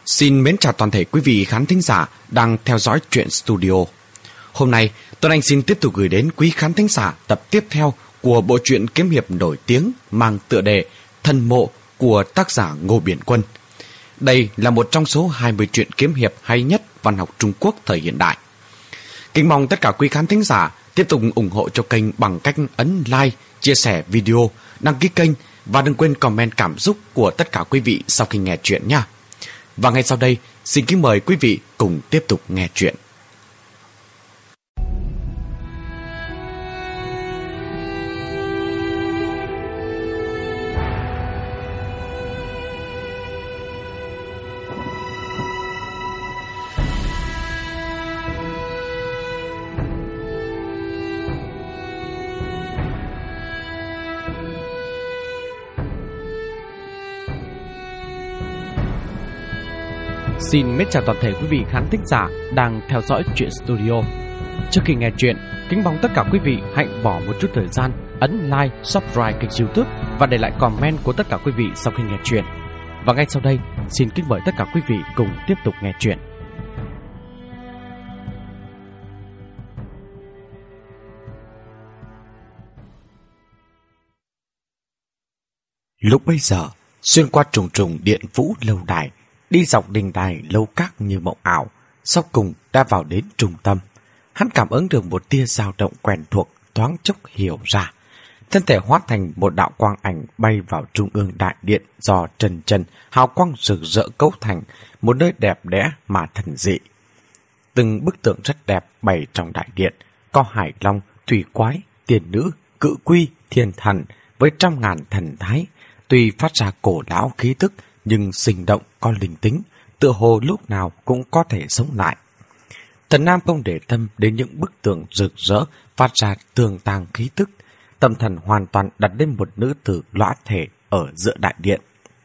Xin mến chào toàn thể quý vị khán thính giả đang theo dõi Truyện Studio. Hôm nay, Tuấn Anh xin tiếp tục gửi đến quý khán thính giả tập tiếp theo của bộ truyện kiếm hiệp nổi tiếng mang tựa đề Thần Mộ của tác giả Ngô Biển Quân. Đây là một trong số 20 truyện kiếm hiệp hay nhất văn học Trung Quốc thời hiện đại. Kính mong tất cả quý khán thính giả tiếp tục ủng hộ cho kênh bằng cách ấn like, chia sẻ video, đăng ký kênh và đừng quên comment cảm xúc của tất cả quý vị sau khi nghe truyện nha. Và ngay sau đây, xin kính mời quý vị cùng tiếp tục nghe truyện. Xin mến chào toàn thể quý vị khán thính giả đang theo dõi Truyện Studio. Trước khi nghe truyện, kính mong tất cả quý vị hãy bỏ một chút thời gian ấn like, subscribe kênh YouTube và để lại comment của tất cả quý vị sau khi nghe truyện. Và ngay sau đây, xin kính mời tất cả quý vị cùng tiếp tục nghe truyện. Lúc bấy giờ, xuyên qua trùng trùng điện vũ lâu đài, đi dọc đình đài lâu các như mộng ảo, sau cùng đã vào đến trung tâm. Hắn cảm ứng được một tia dao động quen thuộc, thoáng chốc hiểu ra. Thân thể hóa thành một đạo quang ảnh bay vào trung ương đại điện do trần trần hào quang rực rỡ cấu thành, một nơi đẹp đẽ mà thần dị. Từng bức tượng rất đẹp bày trong đại điện, có hải long, thủy quái, tiền nữ, cự quy, thiên thần với trăm ngàn thần thái, tuy phát ra cổ lão khí tức nhưng sinh động có linh tính, tựa hồ lúc nào cũng có thể sống lại. Tần Nam không để tâm đến những bức tường rực rỡ phát ra tường tàng khí tức, tâm thần hoàn toàn đặt lên một nữ tử lõa thể ở giữa đại điện.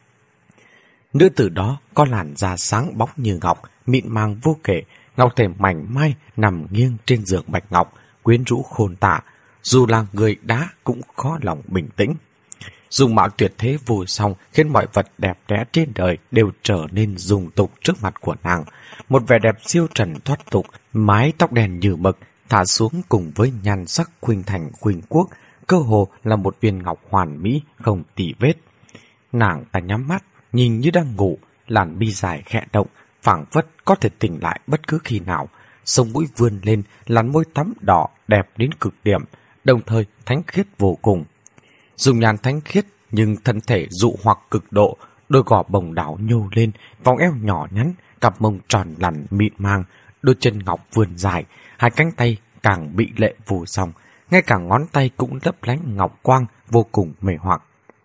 Nữ tử đó có làn da sáng bóng như ngọc, mịn màng vô kể, ngọc thể mảnh mai nằm nghiêng trên giường bạch ngọc, quyến rũ khôn tả, dù là người đá cũng khó lòng bình tĩnh. Dung mạo tuyệt thế vô song khiến mọi vật đẹp đẽ trên đời đều trở nên dung tục trước mặt của nàng. Một vẻ đẹp siêu trần thoát tục, mái tóc đen như mực thả xuống cùng với nhan sắc khuynh thành khuynh quốc, cơ hồ là một viên ngọc hoàn mỹ không tì vết. Nàng ta nhắm mắt, nhìn như đang ngủ, làn mi dài khẽ động, phảng phất có thể tỉnh lại bất cứ khi nào. Sống mũi vươn lên, làn môi tắm đỏ đẹp đến cực điểm, đồng thời thánh khiết vô cùng. Dùng nhan thánh khiết nhưng thân thể dụ hoặc cực độ, đôi gò bồng đảo nhô lên, vòng eo nhỏ nhắn, cặp mông tròn lằn mịn màng, đôi chân ngọc vươn dài, hai cánh tay càng bị lệ vô song, ngay cả ngón tay cũng lấp lánh ngọc quang vô cùng mê hoặc.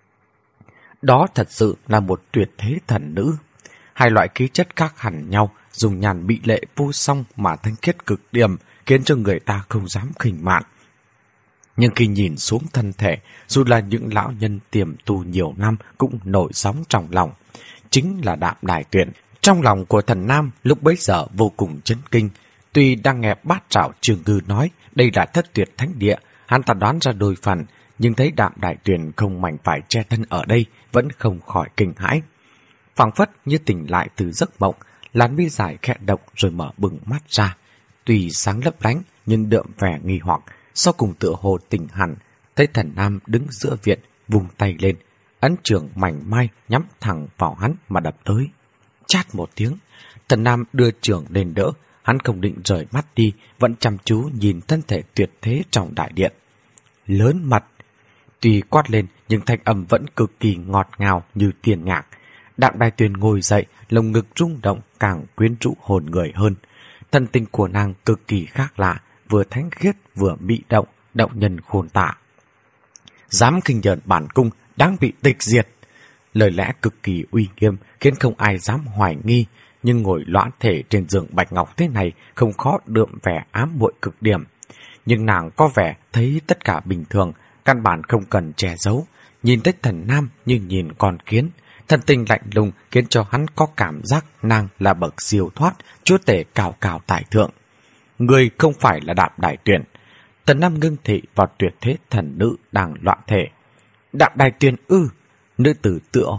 Đó thật sự là một tuyệt thế thần nữ. Hai loại khí chất khác hẳn nhau, dùng nhàn bị lệ vô song mà thanh khiết cực điểm, khiến cho người ta không dám khinh mạn. Nhưng khi nhìn xuống thân thể, dù là những lão nhân tiềm tu nhiều năm cũng nổi sóng trong lòng. Chính là Đạm Đài Tuyển. Trong lòng của thần Nam lúc bấy giờ vô cùng chấn kinh. Tuy đang nghe Bát Trảo Trường Ngư nói đây là thất tuyệt thánh địa, hắn ta đoán ra đôi phần, nhưng thấy Đạm Đài Tuyển không mảnh phải che thân ở đây, vẫn không khỏi kinh hãi. Phảng phất như tỉnh lại từ giấc mộng, làn mi dài khẽ động rồi mở bừng mắt ra. Tuy sáng lấp lánh nhưng đượm vẻ nghi hoặc. Sau cùng tựa hồ tỉnh hẳn, thấy thần Nam đứng giữa viện, vung tay lên, ấn trường mảnh mai nhắm thẳng vào hắn mà đập tới. Chát một tiếng, thần Nam đưa trường lên đỡ, hắn không định rời mắt đi, vẫn chăm chú nhìn thân thể tuyệt thế trong đại điện. Lớn mật, tuy quát lên nhưng thanh âm vẫn cực kỳ ngọt ngào như tiền nhạc. Đạm Đài Tuyền ngồi dậy, lồng ngực rung động càng quyến rũ hồn người hơn. Thân tình của nàng cực kỳ khác lạ, vừa thánh khiết vừa bị động nhân khôn tả. Dám khinh nhờn bản cung đang bị tịch diệt. Lời lẽ cực kỳ uy nghiêm khiến không ai dám hoài nghi, nhưng ngồi lõa thể trên giường bạch ngọc thế này không khó đượm vẻ ám muội cực điểm. Nhưng nàng có vẻ thấy tất cả bình thường, căn bản không cần che giấu, nhìn thấy thần Nam như nhìn con kiến. Thần tình lạnh lùng khiến cho hắn có cảm giác nàng là bậc siêu thoát, chúa tể cao cao tại thượng. Người không phải là Đạm Đài Tuyển. Tần Nam ngưng thị vào tuyệt thế thần nữ đang loạn thể. Đạm Đài Tuyển ư? Nữ tử tựa hồ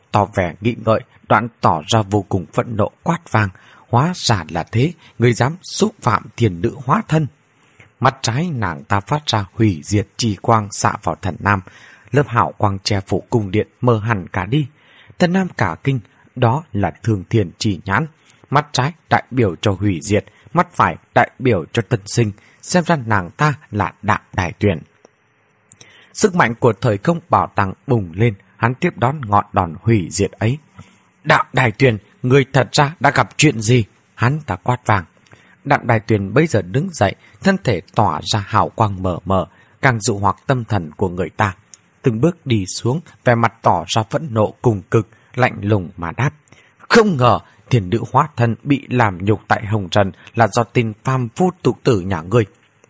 tỏ vẻ nghĩ ngợi, đoạn tỏ ra vô cùng phẫn nộ quát vang. Hóa ra là thế, người dám xúc phạm thiền nữ hóa thân. Mắt trái nàng ta phát ra hủy diệt chi quang xạ vào Thần Nam. Lớp hào quang che phủ cung điện mờ hẳn cả đi. Thần Nam cả kinh, đó là Thương Thiên Chỉ Nhãn. Mắt trái đại biểu cho hủy diệt, mắt phải đại biểu cho tân sinh. Xem ra nàng ta là Đạm Đài Tuyền. Sức mạnh của thời không bảo tàng bùng lên, hắn tiếp đón ngọn đòn hủy diệt ấy. Đạm Đài Tuyền, người thật ra đã gặp chuyện gì? Hắn ta quát vàng. Đạm Đài Tuyền bây giờ đứng dậy, thân thể tỏa ra hào quang mờ mờ, càng dụ hoặc tâm thần của người ta. Từng bước đi xuống, vẻ mặt tỏ ra phẫn nộ cùng cực, lạnh lùng mà đáp. Không ngờ, thiền nữ hóa thân bị làm nhục tại Hồng Trần là do tin phàm phu tục tử nhà ngươi.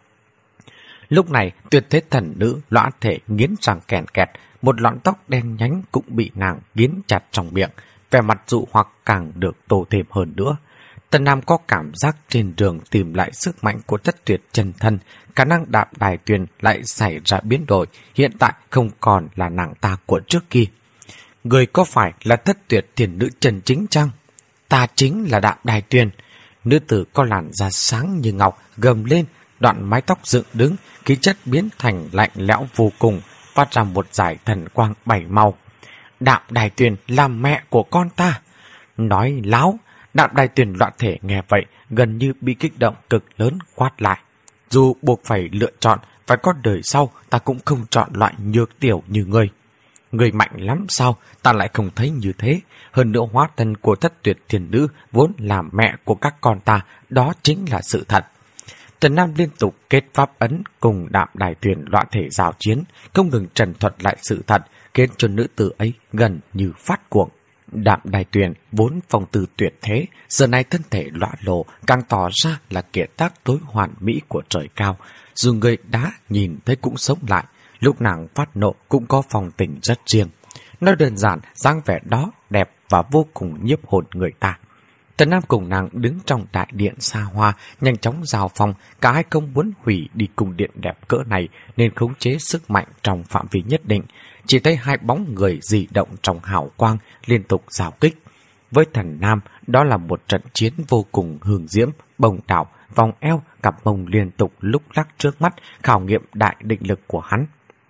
Lúc này, Tuyệt Thế Thần Nữ lõa thể nghiến răng kèn kẹt, một lọn tóc đen nhánh cũng bị nàng nghiến chặt trong miệng, vẻ mặt dụ hoặc càng được tô thêm hơn nữa. Tần Nam có cảm giác trên đường tìm lại sức mạnh của Thất Tuyệt chân thân, khả năng Đạm Đài Tuyền lại xảy ra biến đổi, hiện tại không còn là nàng ta của trước kia. Người có phải là Thất Tuyệt thiền nữ chân chính chăng? Ta chính là Đạm Đài Tuyền. Nữ tử có làn da sáng như ngọc gầm lên, đoạn mái tóc dựng đứng, khí chất biến thành lạnh lẽo vô cùng, phát ra một dải thần quang bảy màu. Đạm Đài Tuyền là mẹ của con ta. Nói láo. Đạm Đài Tuyền loạn thể nghe vậy, gần như bị kích động cực lớn quát lại. Dù buộc phải lựa chọn, phải có đời sau, ta cũng không chọn loại nhược tiểu như ngươi. Ngươi mạnh lắm sao, ta lại không thấy như thế. Hơn nữa hóa thân của Thất Tuyệt thiền nữ vốn là mẹ của các con ta, đó chính là sự thật. Trần Nam liên tục kết pháp ấn cùng Đạm Đài Tuyền loạn thể giao chiến, không ngừng trần thuật lại sự thật, khiến cho nữ tử ấy gần như phát cuồng. Đạm Đài Tuyền vốn phong tư tuyệt thế, giờ này thân thể lõa lồ càng tỏ ra là kiệt tác tối hoàn mỹ của trời cao. Dù người đá nhìn thấy cũng sống lại, lúc nàng phát nộ cũng có phong tình rất riêng. Nói đơn giản, dáng vẻ đó đẹp và vô cùng nhiếp hồn người ta. Tần Nam cùng nàng đứng trong đại điện xa hoa, nhanh chóng giao phong, cả hai không muốn hủy đi cung điện đẹp cỡ này nên khống chế sức mạnh trong phạm vi nhất định. Chỉ thấy hai bóng người dị động trong hào quang liên tục giao kích. Với Thần Nam, đó là một trận chiến vô cùng hương diễm, bồng đảo, vòng eo, cặp mông liên tục lúc lắc trước mắt, khảo nghiệm đại định lực của hắn.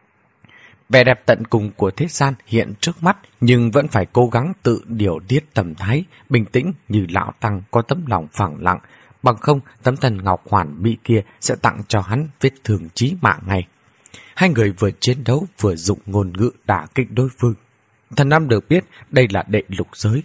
Vẻ đẹp tận cùng của thế gian hiện trước mắt, nhưng vẫn phải cố gắng tự điều tiết tâm thái, bình tĩnh như lão tăng có tấm lòng phẳng lặng, bằng không tấm thần ngọc hoàn mỹ kia sẽ tặng cho hắn vết thương chí mạng ngay. Hai người vừa chiến đấu vừa dụng ngôn ngữ đả kích đối phương. Thần Nam được biết đây là đệ lục giới.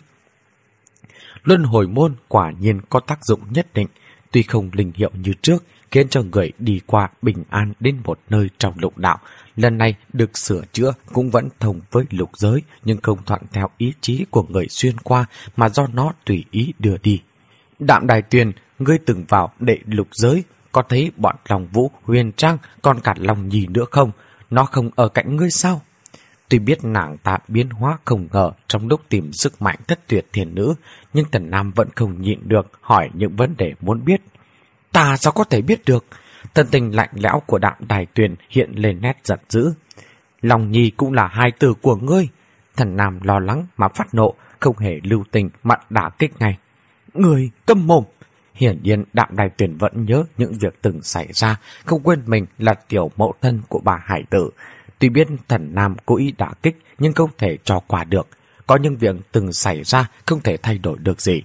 Luân hồi môn quả nhiên có tác dụng nhất định, tuy không linh hiệu như trước, khiến cho người đi qua bình an đến một nơi trong lục đạo. Lần này được sửa chữa cũng vẫn thông với lục giới, nhưng không thuận theo ý chí của người xuyên qua mà do nó tùy ý đưa đi. Đạm Đài Tuyền, ngươi từng vào đệ lục giới, có thấy bọn Long Vũ, Huyền Trang, còn cả Long Nhi nữa không? Nó không ở cạnh ngươi sao? Tuy biết nàng ta biến hóa không ngờ trong lúc tìm sức mạnh Thất Tuyệt thiền nữ, nhưng Tần Nam vẫn không nhịn được hỏi những vấn đề muốn biết. Ta sao có thể biết được? Thân tình lạnh lẽo của Đạm Đài Tuyền hiện lên nét giận dữ. Long Nhi cũng là hai từ của ngươi. Thần Nam lo lắng mà phát nộ, không hề lưu tình mà đả kích ngay. Ngươi câm mồm! Hiển nhiên Đạm Đài Tuyền vẫn nhớ những việc từng xảy ra, không quên mình là tiểu mẫu thân của bà hải tử. Tuy biết Thần Nam cố ý đả kích nhưng không thể cho qua được. Có những việc từng xảy ra không thể thay đổi được gì.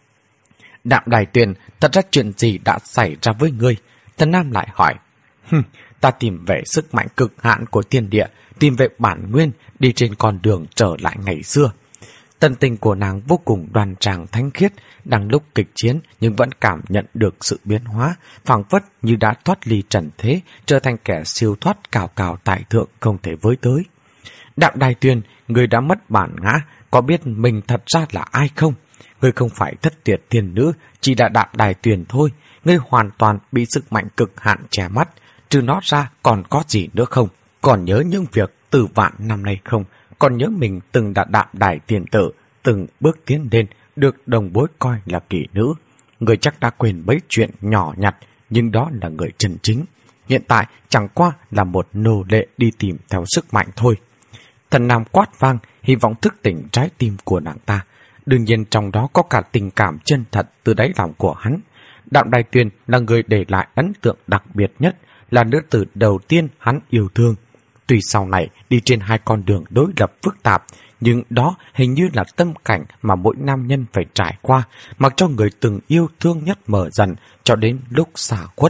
Đạm Đài Tuyền, thật ra chuyện gì đã xảy ra với ngươi? Thần Nam lại hỏi. Ta tìm về sức mạnh cực hạn của thiên địa, tìm về bản nguyên, đi trên con đường trở lại ngày xưa. Tâm tình của nàng vô cùng đoan trang thánh khiết, đang lúc kịch chiến nhưng vẫn cảm nhận được sự biến hóa, phảng phất như đã thoát ly trần thế, trở thành kẻ siêu thoát cao cao tại thượng không thể với tới. Đạm Đài Tuyền, người đã mất bản ngã, có biết mình thật ra là ai không? Ngươi không phải Thất Tuyệt thiền nữ, chỉ là Đạm Đài Tuyền thôi. Ngươi hoàn toàn bị sức mạnh cực hạn che mắt, trừ nó ra còn có gì nữa không? Còn nhớ những việc từ vạn năm nay không? Còn nhớ mình từng đã Đạm Đài tiền tử, từng bước tiến lên, được đồng bối coi là kỹ nữ. Người chắc đã quên mấy chuyện nhỏ nhặt, nhưng đó là người chân chính. Hiện tại chẳng qua là một nô lệ đi tìm theo sức mạnh thôi. Thần Nam quát vang, hy vọng thức tỉnh trái tim của nàng ta. Đương nhiên trong đó có cả tình cảm chân thật từ đáy lòng của hắn. Đạm Đài Tuyền là người để lại ấn tượng đặc biệt nhất, là nữ tử đầu tiên hắn yêu thương. Tuy sau này đi trên hai con đường đối lập phức tạp, nhưng đó hình như là tâm cảnh mà mỗi nam nhân phải trải qua, mặc cho người từng yêu thương nhất mờ dần cho đến lúc xa khuất.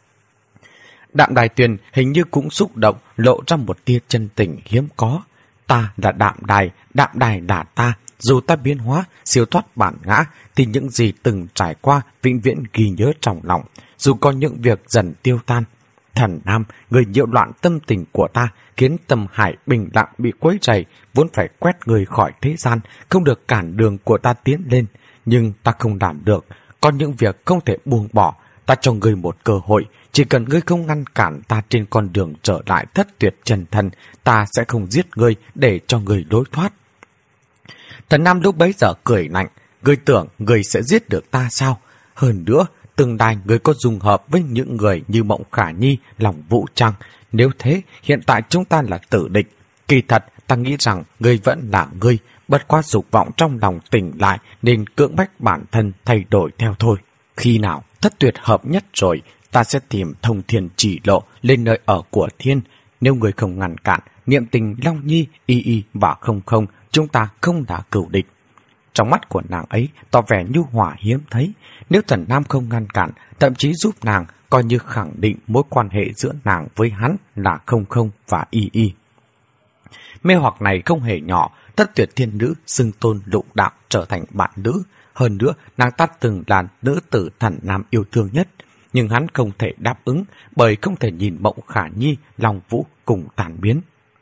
Đạm Đài Tuyền hình như cũng xúc động, lộ ra một tia chân tình hiếm có. Ta là Đạm Đài là ta. Dù ta biến hóa, siêu thoát bản ngã, thì những gì từng trải qua vĩnh viễn ghi nhớ trong lòng, dù có những việc dần tiêu tan. Thần Nam, người nhiễu loạn tâm tình của ta, khiến tâm hải bình lặng bị quấy rầy, vốn phải quét người khỏi thế gian, không được cản đường của ta tiến lên. Nhưng ta không làm được, có những việc không thể buông bỏ. Ta cho ngươi một cơ hội, chỉ cần ngươi không ngăn cản ta trên con đường trở lại thất tuyệt chân thân, ta sẽ không giết ngươi để cho ngươi lối thoát. Thần Nam lúc bấy giờ cười lạnh, ngươi tưởng ngươi sẽ giết được ta sao? Hơn nữa, tương lai ngươi có dung hợp với những người như Mộng Khả Nhi, Lòng Vũ Trăng. Nếu thế, hiện tại chúng ta là tử địch. Kỳ thật, ta nghĩ rằng ngươi vẫn là ngươi, bất quá dục vọng trong lòng tỉnh lại nên cưỡng bách bản thân thay đổi theo thôi. Khi nào thất tuyệt hợp nhất rồi, ta sẽ tìm Thông Thiên Chỉ Lộ lên nơi ở của thiên. Nếu ngươi không ngăn cản, niệm tình Long Nhi, Y Y và Không Không, chúng ta không đã cửu địch. Trong mắt của nàng ấy tỏ vẻ nhu hòa hiếm thấy. Nếu Thần Nam không ngăn cản, thậm chí giúp nàng, coi như khẳng định mối quan hệ giữa nàng với hắn là Không Không và Y Y. Mê hoặc này không hề nhỏ, thất tuyệt thiên nữ xưng tôn Lục Đạo trở thành bạn nữ. Hơn nữa, nàng ta từng là nữ tử Thần Nam yêu thương nhất. Nhưng hắn không thể đáp ứng, bởi không thể nhìn Mộng Khả Nhi, Long Vũ cùng tàn biến.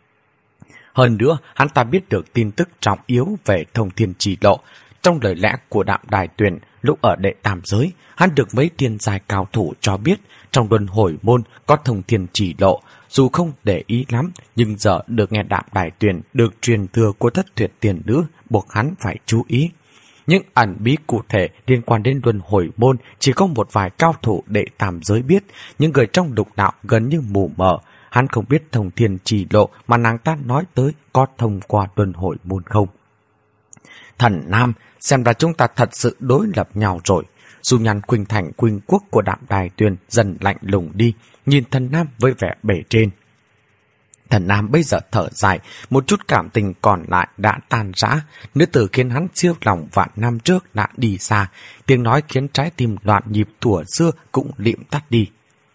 Hơn nữa, hắn ta biết được tin tức trọng yếu về Thông Thiên Chỉ Lộ. Trong lời lẽ của Đạm Đài Tuyền, lúc ở đệ tam giới, hắn được mấy thiên giai cao thủ cho biết trong luân hồi môn có Thông Thiên Chỉ Lộ. Dù không để ý lắm, nhưng giờ được nghe Đạm Đài Tuyền được truyền thừa của thất tuyệt tiền nữ, buộc hắn phải chú ý. Những ẩn bí cụ thể liên quan đến luân hồi môn chỉ có một vài cao thủ đệ tam giới biết, những người trong Lục Đạo gần như mù mờ. Hắn không biết Thông Thiên Chỉ Lộ mà nàng ta nói tới có thông qua luân hồi môn không. Thần Nam, xem ra chúng ta thật sự đối lập nhau rồi. Dù nhàn Quỳnh Thành Quỳnh Quốc của Đạm Đài Tuyền dần lạnh lùng đi, nhìn Thần Nam với vẻ bề trên. Thần Nam bây giờ thở dài, một chút cảm tình còn lại đã tan rã. Nữ tử khiến hắn siêu lòng vạn năm trước đã đi xa, tiếng nói khiến trái tim loạn nhịp thuở xưa cũng liệm tắt đi.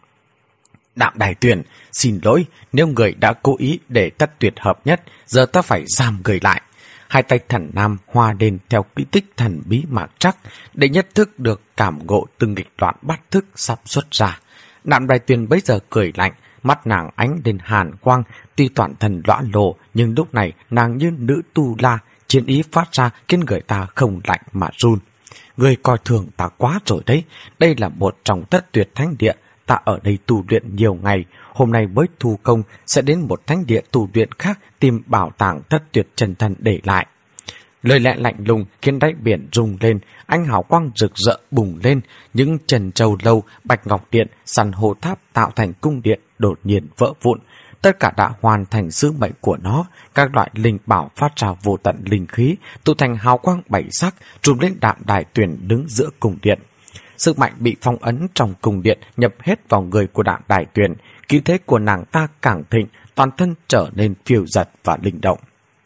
Đạm Đài Tuyền, xin lỗi, nếu người đã cố ý để thất tuyệt hợp nhất, giờ ta phải giam người lại. Hai tay Thần Nam hoa lên theo quỹ tích thần bí mà chắc, để nhất thức được cảm ngộ từng nghịch loạn bát thức sắp xuất ra. Đạm Đài Tuyền bấy giờ cười lạnh, mắt nàng ánh lên hàn quang, tuy toàn thân lõa lồ, nhưng lúc này nàng như nữ tu la, chiến ý phát ra khiến người ta không lạnh mà run. Người coi thường ta quá rồi đấy, đây là một trong thất tuyệt thánh địa, ta ở đây tu luyện nhiều ngày, hôm nay mới thu công sẽ đến một thánh địa tu luyện khác tìm bảo tàng thất tuyệt chân thân để lại. Lời lẽ lạnh lùng khiến đáy biển rung lên, ánh hào quang rực rỡ bùng lên, những trần châu lâu, bạch ngọc điện, san hô tháp tạo thành cung điện đột nhiên vỡ vụn. Tất cả đã hoàn thành sứ mệnh của nó, các loại linh bảo phát ra vô tận linh khí, tụ thành hào quang bảy sắc, trùm lên Đạm Đài Tuyền đứng giữa cung điện. Sức mạnh bị phong ấn trong cung điện nhập hết vào người của Đạm Đài Tuyền, khí thế của nàng ta càng thịnh, toàn thân trở nên phiêu dật và linh động.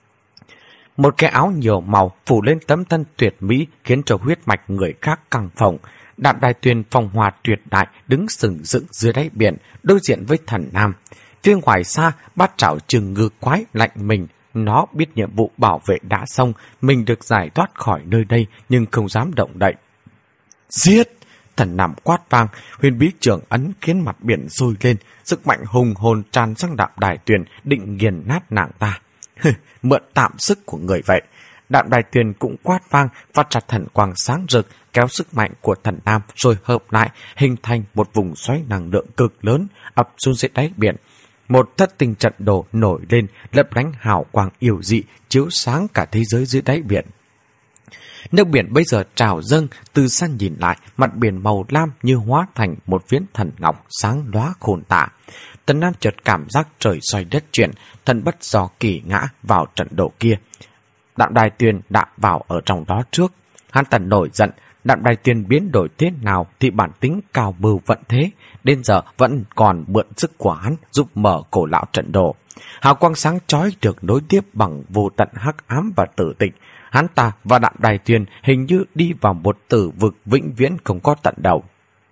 Một cái áo nhiều màu phủ lên tấm thân tuyệt mỹ khiến cho huyết mạch người khác căng phồng. Đạm Đài Tuyền phong hòa tuyệt đại đứng sừng sững dưới đáy biển, đối diện với Thần Nam. Phía ngoài xa, bát trảo Trừng Ngư quái lạnh mình. Nó biết nhiệm vụ bảo vệ đã xong, mình được giải thoát khỏi nơi đây nhưng không dám động đậy. Giết! Thần Nam quát vang, huyền bí trường ấn khiến mặt biển sôi lên, sức mạnh hùng hồn tràn sang Đạm Đài Tuyền, định nghiền nát nàng ta. Mượn tạm sức của người vậy. Đạm Đài Tuyền cũng quát vang, phát ra thần quang sáng rực, kéo sức mạnh của Thần Nam rồi hợp lại, hình thành một vùng xoáy năng lượng cực lớn ập xuống dưới đáy biển. Một thất tinh trận đồ nổi lên, lấp lánh hào quang yêu dị, chiếu sáng cả thế giới dưới đáy biển. Nước biển bây giờ trào dâng, từ xa nhìn lại, mặt biển màu lam như hóa thành một phiến thần ngọc sáng lóa khôn tả. Tần Nam chợt cảm giác trời xoay đất chuyển, thân bất do kỳ ngã vào trận độ kia. Đạm Đài Tuyền đã vào ở trong đó trước. Hắn ta nổi giận, Đạm Đài Tuyền biến đổi thế nào thì bản tính cao mưu vận thế, đến giờ vẫn còn mượn sức của hắn giúp mở cổ lão trận đồ. Hào quang sáng chói được nối tiếp bằng vô tận hắc ám và tử tịch. Hắn ta và Đạm Đài Tuyền hình như đi vào một tử vực vĩnh viễn không có tận đầu.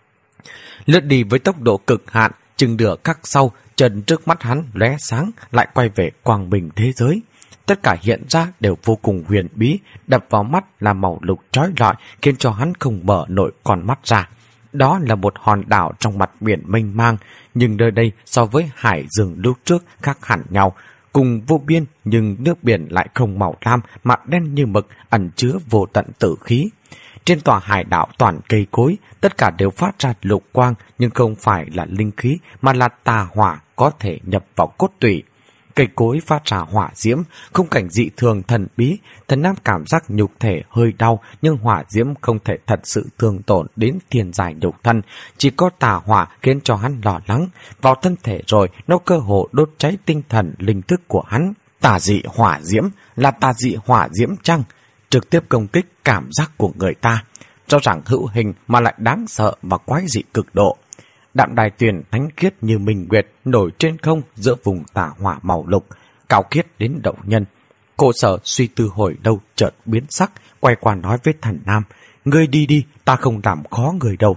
Lướt đi với tốc độ cực hạn, chừng nửa khắc sau, chân trước mắt hắn lóe sáng, lại quay về quang bình thế giới. Tất cả hiện ra đều vô cùng huyền bí, đập vào mắt là màu lục chói lọi, khiến cho hắn không mở nổi con mắt ra. Đó là một hòn đảo trong mặt biển mênh mang, nhưng nơi đây so với hải dương lúc trước khác hẳn nhau. Cùng vô biên nhưng nước biển lại không màu lam mà đen như mực, ẩn chứa vô tận tử khí. Trên tòa hải đảo toàn cây cối, tất cả đều phát ra lục quang, nhưng không phải là linh khí mà là tà hỏa có thể nhập vào cốt tủy. Cây cối phát ra hỏa diễm, khung cảnh dị thường thần bí. Thần Nam cảm giác nhục thể hơi đau, nhưng hỏa diễm không thể thật sự thương tổn đến thiên giải nhục thân. Chỉ có tà hỏa khiến cho hắn lo lắng. Vào thân thể rồi, nó cơ hồ đốt cháy tinh thần linh thức của hắn. Tà dị hỏa diễm là tà dị hỏa diễm chăng? Trực tiếp công kích cảm giác của người ta. Rõ ràng hữu hình mà lại đáng sợ và quái dị cực độ. Đạm Đài Tuyền thánh khiết như minh nguyệt nổi trên không giữa vùng tà hỏa màu lục, cao khiết đến động nhân. Cô Sở suy tư hồi lâu chợt biến sắc, quay qua nói với Thần Nam: "Ngươi đi đi, ta không làm khó người đâu."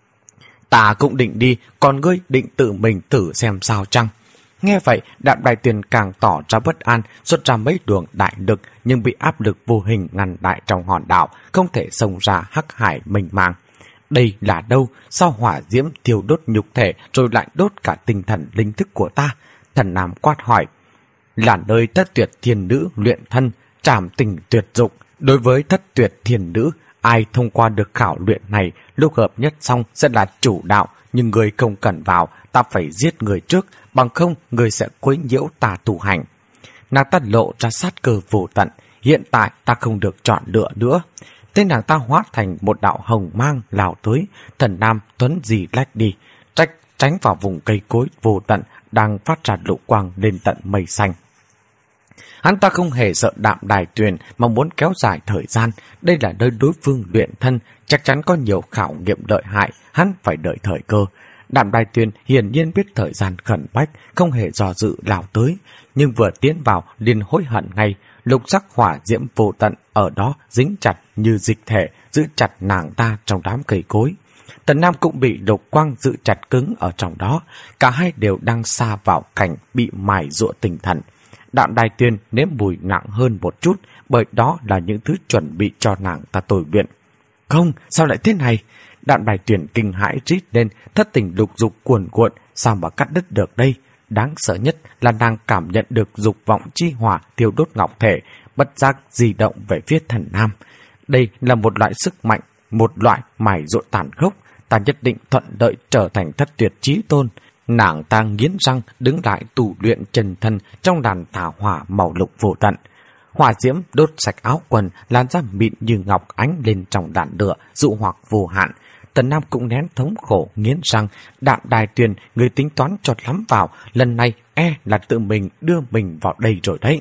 "Ta cũng định đi, còn ngươi định tự mình thử xem sao chăng?" Nghe vậy, Đạm Đài Tuyền càng tỏ ra bất an, xuất ra mấy luồng đại lực, nhưng bị áp lực vô hình ngăn đại trong hòn đảo, không thể xông ra hắc hải mênh mang. Đây là đâu? Sao hỏa diễm thiêu đốt nhục thể rồi lại đốt cả tinh thần linh thức của ta? Thần Nam quát hỏi. Là nơi thất tuyệt thiên nữ luyện thân, trảm tình tuyệt dụng. Đối với thất tuyệt thiên nữ, ai thông qua được khảo luyện này, lúc hợp nhất xong sẽ là chủ đạo, nhưng người không cần vào, ta phải giết người trước, bằng không người sẽ quấy nhiễu ta tu hành. Nàng ta lộ ra sát cơ vô tận, hiện tại ta không được chọn lựa nữa. Tên nàng ta hóa thành một đạo hồng mang lao tới. Thần Nam tuấn dì lách đi, tránh vào vùng cây cối vô tận đang phát ra lục quang lên tận mây xanh. Hắn ta không hề sợ Đạm Đài Tuyền mà muốn kéo dài thời gian. Đây là nơi đối phương luyện thân, chắc chắn có nhiều khảo nghiệm lợi hại, hắn phải đợi thời cơ. Đạm Đài Tuyền hiển nhiên biết thời gian khẩn bách, không hề dò dự lao tới, nhưng vừa tiến vào liền hối hận ngay. Lục sắc hỏa diễm vô tận ở đó dính chặt như dịch thể, giữ chặt nàng ta trong đám cây cối. Tần Nam cũng bị lục quang giữ chặt cứng ở trong đó, cả hai đều đang xa vào cảnh bị mài giụa tinh thần. Đạm Đài Tuyền nếm mùi nặng hơn một chút, bởi đó là những thứ chuẩn bị cho nàng ta tồi luyện. Không, sao lại thế này? Đạm Đài Tuyền kinh hãi rít lên, thất tình lục dục cuồn cuộn, sao mà cắt đứt được đây? Đáng sợ nhất là nàng cảm nhận được dục vọng chi hỏa thiêu đốt ngọc thể, bất giác di động về phía Thần Nam. Đây là một loại sức mạnh, một loại mài dội tàn khốc, ta nhất định thuận lợi trở thành thất tuyệt chí tôn. Nàng ta nghiến răng đứng lại tù luyện chân thân trong đàn tà hỏa màu lục vô tận. Hỏa diễm đốt sạch áo quần, làn da mịn như ngọc ánh lên trong đạn lửa, dụ hoặc vô hạn. Tần Nam cũng nén thống khổ nghiến răng. Đạm Đài Tuyền, người tính toán cho lắm vào, lần này là tự mình đưa mình vào đây rồi đấy.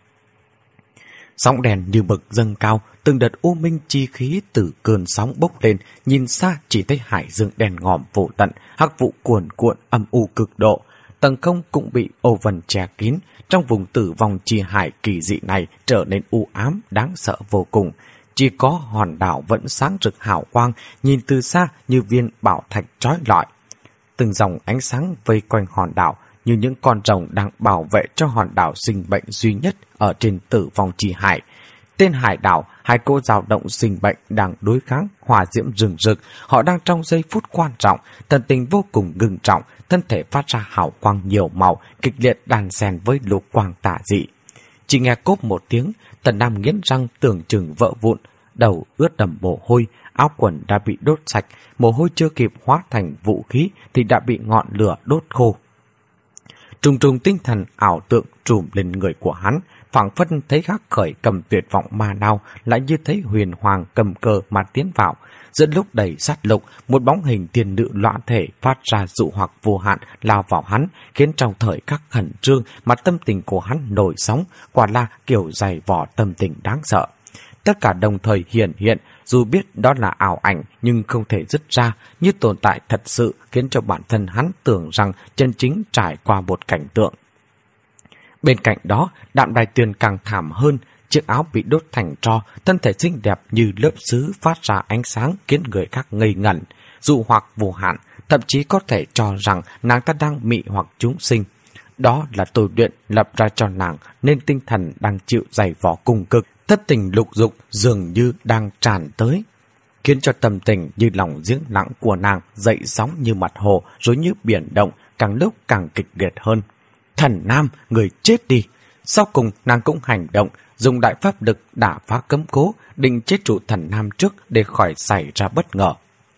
Sóng đèn như mực dâng cao, từng đợt u minh chi khí từ cơn sóng bốc lên, nhìn xa chỉ thấy hải dương đèn ngòm vô tận, hắc vụ cuồn cuộn âm u cực độ. Tầng không cũng bị ô vân che kín, trong vùng tử vong chi hải kỳ dị này trở nên u ám đáng sợ vô cùng. Chỉ có hòn đảo vẫn sáng rực hào quang, nhìn từ xa như viên bảo thạch chói lọi. Từng dòng ánh sáng vây quanh hòn đảo như những con rồng đang bảo vệ cho hòn đảo sinh bệnh duy nhất ở trên tử vong chi hải. Tên hải đảo, hai cô dao động sinh bệnh đang đối kháng hỏa diễm rừng rực. Họ đang trong giây phút quan trọng, thần tình vô cùng ngưng trọng, thân thể phát ra hào quang nhiều màu, kịch liệt đan xen với lục quang tà dị. Chỉ nghe cốp một tiếng, Tần Nam nghiến răng tưởng chừng vỡ vụn, đầu ướt đẫm mồ hôi, áo quần đã bị đốt sạch, mồ hôi chưa kịp hóa thành vũ khí thì đã bị ngọn lửa đốt khô. Trùng trùng tinh thần ảo tượng trùm lên người của hắn, phảng phất thấy gác khởi cầm tuyệt vọng ma đao, lại như thấy huyền hoàng cầm cờ mà tiến vào. Giữa lúc đầy sát lục, một bóng hình tiền nữ loạn thể phát ra dụ hoặc vô hạn lao vào hắn, khiến trong thời khắc khẩn trương mà tâm tình của hắn nổi sóng, quả là kiểu dày vò tâm tình đáng sợ. Tất cả đồng thời hiện hiện, dù biết đó là ảo ảnh nhưng không thể dứt ra, như tồn tại thật sự, khiến cho bản thân hắn tưởng rằng chân chính trải qua một cảnh tượng. Bên cạnh đó, Đạm Đài Tuyền càng thảm hơn, chiếc áo bị đốt thành tro, thân thể xinh đẹp như lớp sứ phát ra ánh sáng khiến người khác ngây ngẩn, dụ hoặc vô hạn, thậm chí có thể cho rằng nàng ta đang mị hoặc chúng sinh. Đó là tôi luyện lập ra cho nàng nên tinh thần đang chịu dày vò cùng cực, thất tình lục dục dường như đang tràn tới, khiến cho tâm tình như lòng giếng lặng của nàng dậy sóng như mặt hồ rồi như biển động, càng lúc càng kịch liệt hơn. Thần Nam, người chết đi! Sau cùng nàng cũng hành động, dùng đại pháp lực đả phá cấm cố, định chết trụ Thần Nam trước để khỏi xảy ra bất ngờ.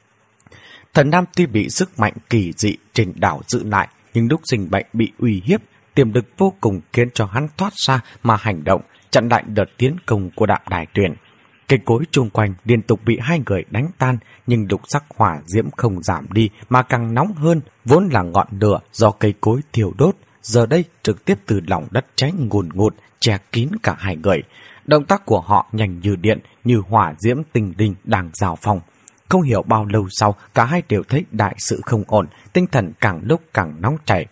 Thần Nam tuy bị sức mạnh kỳ dị trên đảo giữ lại, nhưng lúc sinh bệnh bị uy hiếp, tiềm lực vô cùng khiến cho hắn thoát ra mà hành động, chặn lại đợt tiến công của Đạm Đài Tuyền. Cây cối chung quanh liên tục bị hai người đánh tan, nhưng lục sắc hỏa diễm không giảm đi mà càng nóng hơn, vốn là ngọn lửa do cây cối thiêu đốt, giờ đây trực tiếp từ lòng đất cháy ngùn ngụt, che kín cả hai người. Động tác của họ nhanh như điện, như hỏa diễm tinh linh đang giao phong. Không hiểu bao lâu sau, cả hai đều thấy đại sự không ổn, tinh thần càng lúc càng nóng chảy.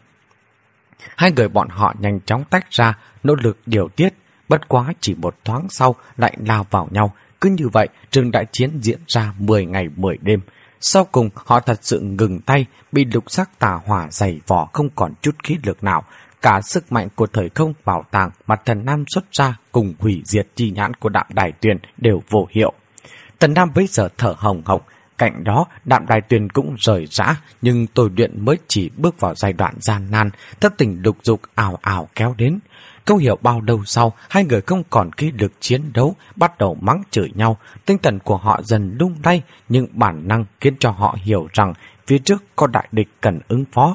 Hai người bọn họ nhanh chóng tách ra, nỗ lực điều tiết, bất quá chỉ một thoáng sau lại lao vào nhau. Cứ như vậy, trường đại chiến diễn ra 10 ngày 10 đêm. Sau cùng, họ thật sự ngừng tay, bị lục sắc tà hỏa dày vò không còn chút khí lực nào. Cả sức mạnh của thời không bảo tàng mà Thần Nam xuất ra cùng hủy diệt chi nhãn của Đạm Đài Tuyền đều vô hiệu. Thần Nam bây giờ thở hồng hộc, cạnh đó Đạm Đài Tuyền cũng rời rã, nhưng tôi luyện mới chỉ bước vào giai đoạn gian nan, thất tình lục dục ào ào kéo đến. Không hiểu bao lâu sau, hai người không còn khí lực chiến đấu, bắt đầu mắng chửi nhau. Tinh thần của họ dần lung lay, nhưng bản năng khiến cho họ hiểu rằng phía trước có đại địch cần ứng phó.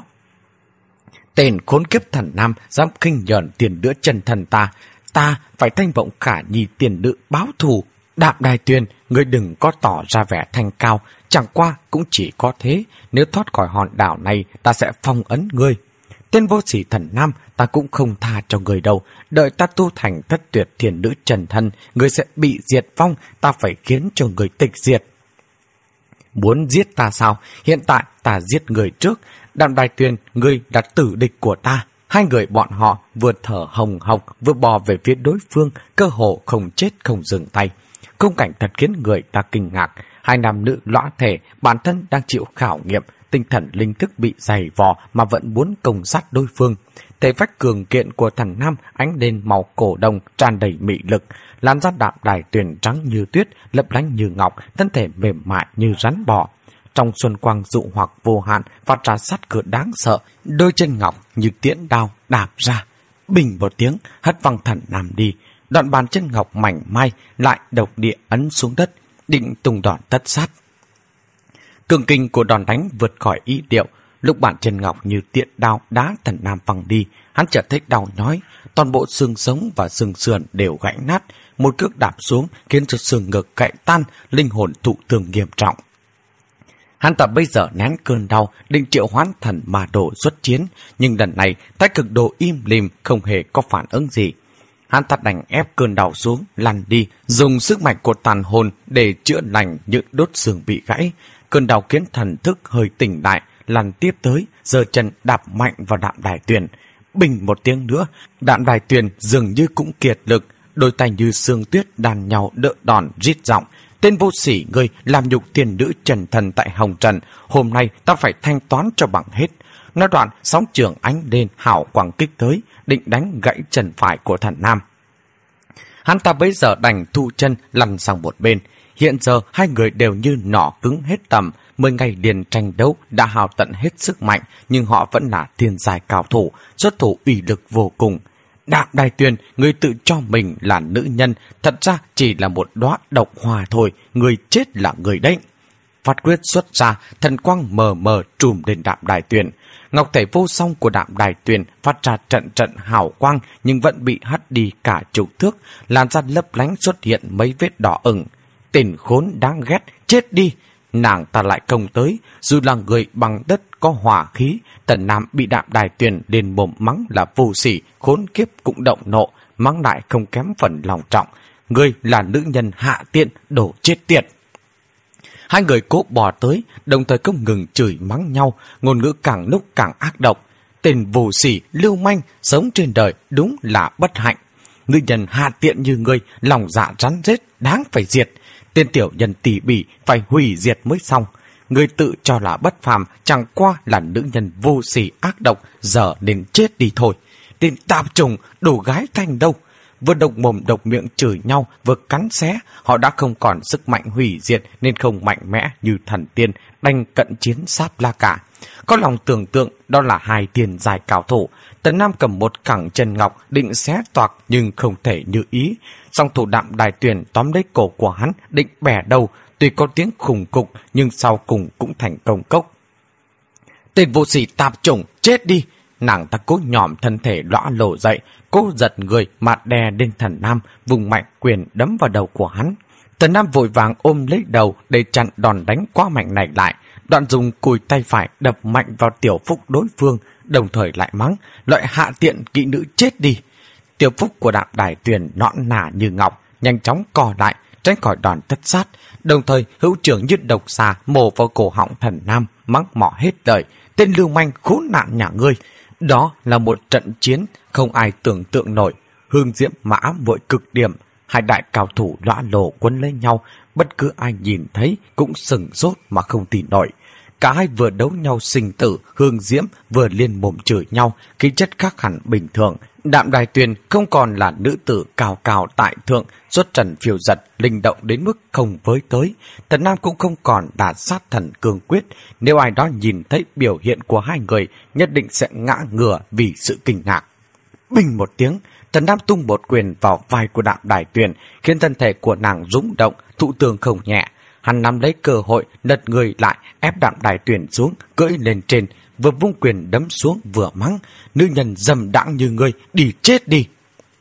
Tên khốn kiếp Thần Nam dám khinh nhờn tiền nữ chân thần ta phải thanh vọng khả nhi tiền nữ báo thù. Đạm Đài Tuyền, ngươi đừng có tỏ ra vẻ thanh cao, chẳng qua cũng chỉ có thế, nếu thoát khỏi hòn đảo này ta sẽ phong ấn ngươi. Tên vô sỉ Thần Nam, ta cũng không tha cho người đâu, đợi ta tu thành thất tuyệt thiền nữ trần thân, người sẽ bị diệt vong, ta phải khiến cho người tịch diệt. Muốn giết ta sao? Hiện tại ta giết người trước. Đạm Đài Tuyền, ngươi là tử địch của ta. Hai người bọn họ vừa thở hồng hộc vừa bò về phía đối phương, cơ hồ không chết không dừng tay. Khung cảnh thật khiến người ta kinh ngạc. Hai nam nữ lõa thể, bản thân đang chịu khảo nghiệm, tinh thần linh thức bị dày vò mà vẫn muốn công sát đối phương. Thể phách cường kiện của Thần Nam ánh lên màu cổ đồng tràn đầy mị lực, làn da Đạm Đài Tuyền trắng như tuyết, lấp lánh như ngọc, thân thể mềm mại như rắn bò. Trong xuân quang dụ hoặc vô hạn phát ra sát cơ đáng sợ, đôi chân ngọc như tiễn đao đạp ra. Bình một tiếng, hất văng Thần Nam đi. Đoạn bàn chân ngọc mảnh mai lại độc địa ấn xuống đất, định tung đòn tất sát. Cường kinh của đòn đánh vượt khỏi ý điệu, lúc bàn chân ngọc như tiện đao đá Thần Nam văng đi, hắn chợt thấy đau nhói, toàn bộ xương sống và xương sườn đều gãy nát, một cước đạp xuống khiến cho xương ngực gãy tan, linh hồn thụ thương nghiêm trọng. Hắn ta bây giờ nén cơn đau, định triệu hoán thần ma đồ xuất chiến, nhưng lần này Thái Cực Đồ im lìm, không hề có phản ứng gì. Hắn ta đành ép cơn đau xuống, lăn đi, dùng sức mạnh của tàn hồn để chữa lành những đốt xương bị gãy. Cơn đau khiến thần thức hơi tỉnh lại, lăn tiếp tới, giơ chân đạp mạnh vào Đạm Đài Tuyền. Bình một tiếng nữa, Đạm Đài Tuyền dường như cũng kiệt lực, đôi tay như sương tuyết đàn nhau đỡ đòn rít giọng. Tên vô sỉ ngươi làm nhục tiền nữ trần thần tại Hồng Trần, hôm nay ta phải thanh toán cho bằng hết. Nói đoạn, sóng trường ánh lên hào quang kích tới, định đánh gãy chân phải của Thần Nam. Hắn ta bấy giờ đành thu chân lăn sang một bên. Hiện giờ hai người đều như nỏ cứng hết tầm, 10 ngày liền tranh đấu đã hao tận hết sức mạnh, nhưng họ vẫn là thiên giai cao thủ, xuất thủ ủy lực vô cùng. Đạm Đài Tuyền, người tự cho mình là nữ nhân, thật ra chỉ là một đóa độc hoa thôi, người chết là người đấy. phát quyết xuất ra, thần quang mờ mờ trùm lên Đạm Đài Tuyền. Ngọc thể vô song của Đạm Đài Tuyền phát ra trận trận hào quang nhưng vẫn bị hất đi cả chục thước, làn da lấp lánh xuất hiện mấy vết đỏ ửng. Tên khốn đáng ghét, chết đi! Nàng ta lại công tới, dù là người bằng đất có hỏa khí, Tần Nam bị Đạm Đài Tuyền lên mồm mắng là vô sỉ, khốn kiếp cũng động nộ, mắng lại không kém phần lòng trọng. Ngươi là nữ nhân hạ tiện, đổ chết tiệt! Hai người cố bò tới, đồng thời không ngừng chửi mắng nhau, ngôn ngữ càng lúc càng ác độc. Tên vô sỉ, lưu manh, sống trên đời đúng là bất hạnh. Nữ nhân hạ tiện như ngươi, lòng dạ rắn rết, đáng phải diệt. Tên tiểu nhân tỉ bỉ phải hủy diệt mới xong. Ngươi tự cho là bất phàm, chẳng qua là nữ nhân vô sỉ ác độc, giờ nên chết đi thôi. Tên tạp trùng, đồ gái thanh đâu. Vừa độc mồm độc miệng chửi nhau, vừa cắn xé, họ đã không còn sức mạnh hủy diệt nên không mạnh mẽ như thần tiên, đành cận chiến sáp la cả. Có lòng tưởng tượng đó là hai tiền dài cao thủ. Tần Nam cầm một cẳng chân ngọc định xé toạc nhưng không thể như ý. Song thủ Đạm Đài Tuyền tóm lấy cổ của hắn định bẻ đầu, tuy có tiếng khủng cục nhưng sau cùng cũng thành công cốc. Tên vô sỉ tạp chủng, chết đi! Nàng ta cố nhòm thân thể lõa lồ dậy, cố giật người mà đè lên Thần Nam, vùng mạnh quyền đấm vào đầu của hắn. Thần Nam vội vàng ôm lấy đầu để chặn đòn đánh quá mạnh này lại, đoạn dùng cùi tay phải đập mạnh vào Tiểu Phúc đối phương, đồng thời lại mắng, loại hạ tiện kỵ nữ chết đi. Tiểu Phúc của Đạm Đài Tuyền nõn nà như ngọc, nhanh chóng co lại, tránh khỏi đòn tất sát, đồng thời hữu trưởng như độc xà mổ vào cổ họng Thần Nam, mắng mỏ hết lời, tên lưu manh khốn nạn nhà ngươi. Đó là một trận chiến không ai tưởng tượng nổi. Hương Diễm Mã vội cực điểm, hai đại cao thủ lõa lồ quấn lấy nhau, bất cứ ai nhìn thấy cũng sừng sốt mà không tin nổi. Cả hai vừa đấu nhau sinh tử, Hương Diễm vừa liên mồm chửi nhau, khí chất khác hẳn bình thường. Đạm Đài Tuyền không còn là nữ tử cao cao tại thượng, xuất trần phiêu giật, linh động đến mức không với tới. Thần Nam cũng không còn là sát thần cương quyết. Nếu ai đó nhìn thấy biểu hiện của hai người, nhất định sẽ ngã ngửa vì sự kinh ngạc. Bình một tiếng, Thần Nam tung một quyền vào vai của Đạm Đài Tuyền, khiến thân thể của nàng rung động, thụ thương không nhẹ. Hắn nắm lấy cơ hội lật người lại, ép Đạm Đài Tuyền xuống, cưỡi lên trên, vừa vung quyền đấm xuống vừa mắng, nữ nhân dâm đãng như ngươi, đi chết đi.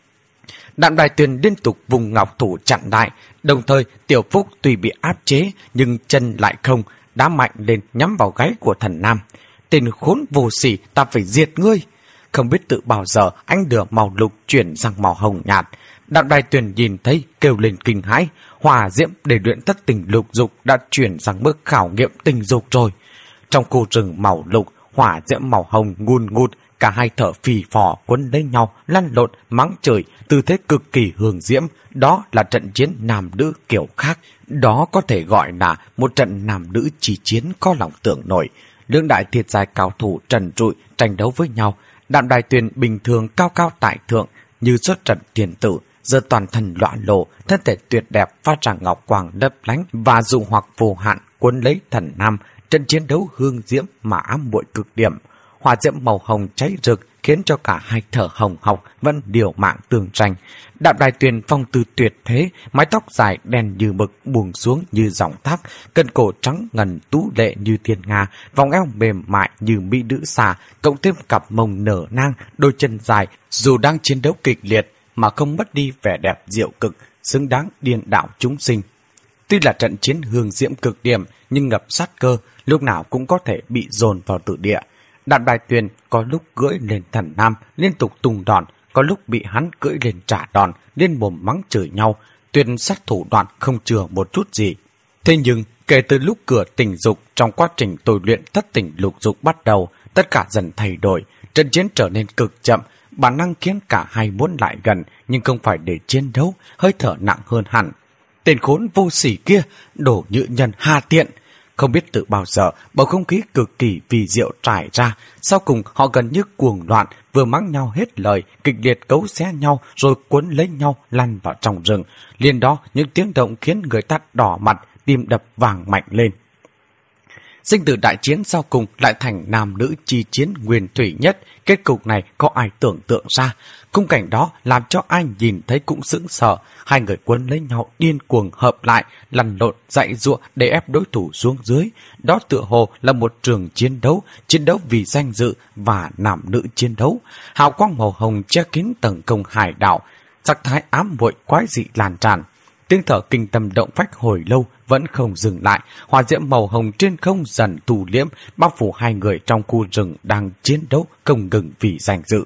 Đạm Đài Tuyền liên tục vùng ngọc thủ chặn lại, đồng thời Tiểu Phúc tuy bị áp chế nhưng chân lại không, đá mạnh lên nhắm vào gáy của Thần Nam. Tên khốn vô sỉ, ta phải diệt ngươi. Không biết tự bao giờ anh lửa màu lục chuyển sang màu hồng nhạt. Đạm Đài Tuyền nhìn thấy kêu lên kinh hãi, hỏa diễm để luyện thất tình lục dục đã chuyển sang bước khảo nghiệm tình dục rồi. Trong khu rừng màu lục, hỏa diễm màu hồng ngùn ngụt, cả hai thở phì phò quấn lấy nhau, lăn lộn, mắng chửi, tư thế cực kỳ hương diễm. Đó là trận chiến nam nữ kiểu khác. Đó có thể gọi là một trận nam nữ chỉ chiến có lòng tưởng nổi. Lưỡng đại thiệt dài cao thủ trần trụi tranh đấu với nhau. Đạm Đài Tuyền bình thường cao cao tại thượng như xuất trận tiền tử, giờ toàn thân loạn lộ, thân thể tuyệt đẹp phát ra ngọc quang lấp lánh và dụ hoặc vô hạn cuốn lấy Thần Nam. Trận chiến đấu hương diễm mà ám muội cực điểm. Hỏa diễm màu hồng cháy rực khiến cho cả hai thở hồng hộc vẫn điều mạng tương tranh. Đạm Đài Tuyền phong tư tuyệt thế, mái tóc dài đen như mực buông xuống như dòng thác, cân cổ trắng ngần tú lệ như thiên nga, vòng eo mềm mại như mỹ nữ xà, cộng thêm cặp mông nở nang, đôi chân dài, dù đang chiến đấu kịch liệt mà không mất đi vẻ đẹp diệu cực, xứng đáng điên đảo chúng sinh. Tuy là trận chiến hương diễm cực điểm nhưng ngập sát cơ, lúc nào cũng có thể bị dồn vào tử địa. Đạm Đài Tuyền có lúc cưỡi lên Thần Nam liên tục tung đòn, có lúc bị hắn cưỡi lên trả đòn, liên mồm mắng chửi nhau, tuyệt sát thủ đoạn không chừa một chút gì. Thế nhưng kể từ lúc cửa tình dục trong quá trình tôi luyện thất tình lục dục bắt đầu, tất cả dần thay đổi, trận chiến trở nên cực chậm, bản năng khiến cả hai muốn lại gần nhưng không phải để chiến đấu, hơi thở nặng hơn hẳn. Tên khốn vô sỉ kia, đổ nhự nhân hạ tiện. Không biết từ bao giờ, bầu không khí cực kỳ vì diệu trải ra. Sau cùng họ gần như cuồng loạn, vừa mắng nhau hết lời, kịch liệt cấu xé nhau rồi cuốn lấy nhau lăn vào trong rừng. Liền đó những tiếng động khiến người ta đỏ mặt, tim đập vàng mạnh lên. Sinh tử đại chiến sau cùng lại thành nam nữ chi chiến nguyên thủy nhất. Kết cục này có ai tưởng tượng ra? Khung cảnh đó làm cho ai nhìn thấy cũng sững sờ. Hai người quấn lấy nhau điên cuồng hợp lại, lăn lộn dạy dụa để ép đối thủ xuống dưới. Đó tựa hồ là một trường chiến đấu vì danh dự và nam nữ chiến đấu. Hào quang màu hồng che kín tầng công hải đảo, sắc thái ám muội quái dị lan tràn. Tiếng thở kinh tâm động phách hồi lâu vẫn không dừng lại. Hỏa diễm màu hồng trên không dần thu liễm, bao phủ hai người trong khu rừng đang chiến đấu không ngừng vì danh dự.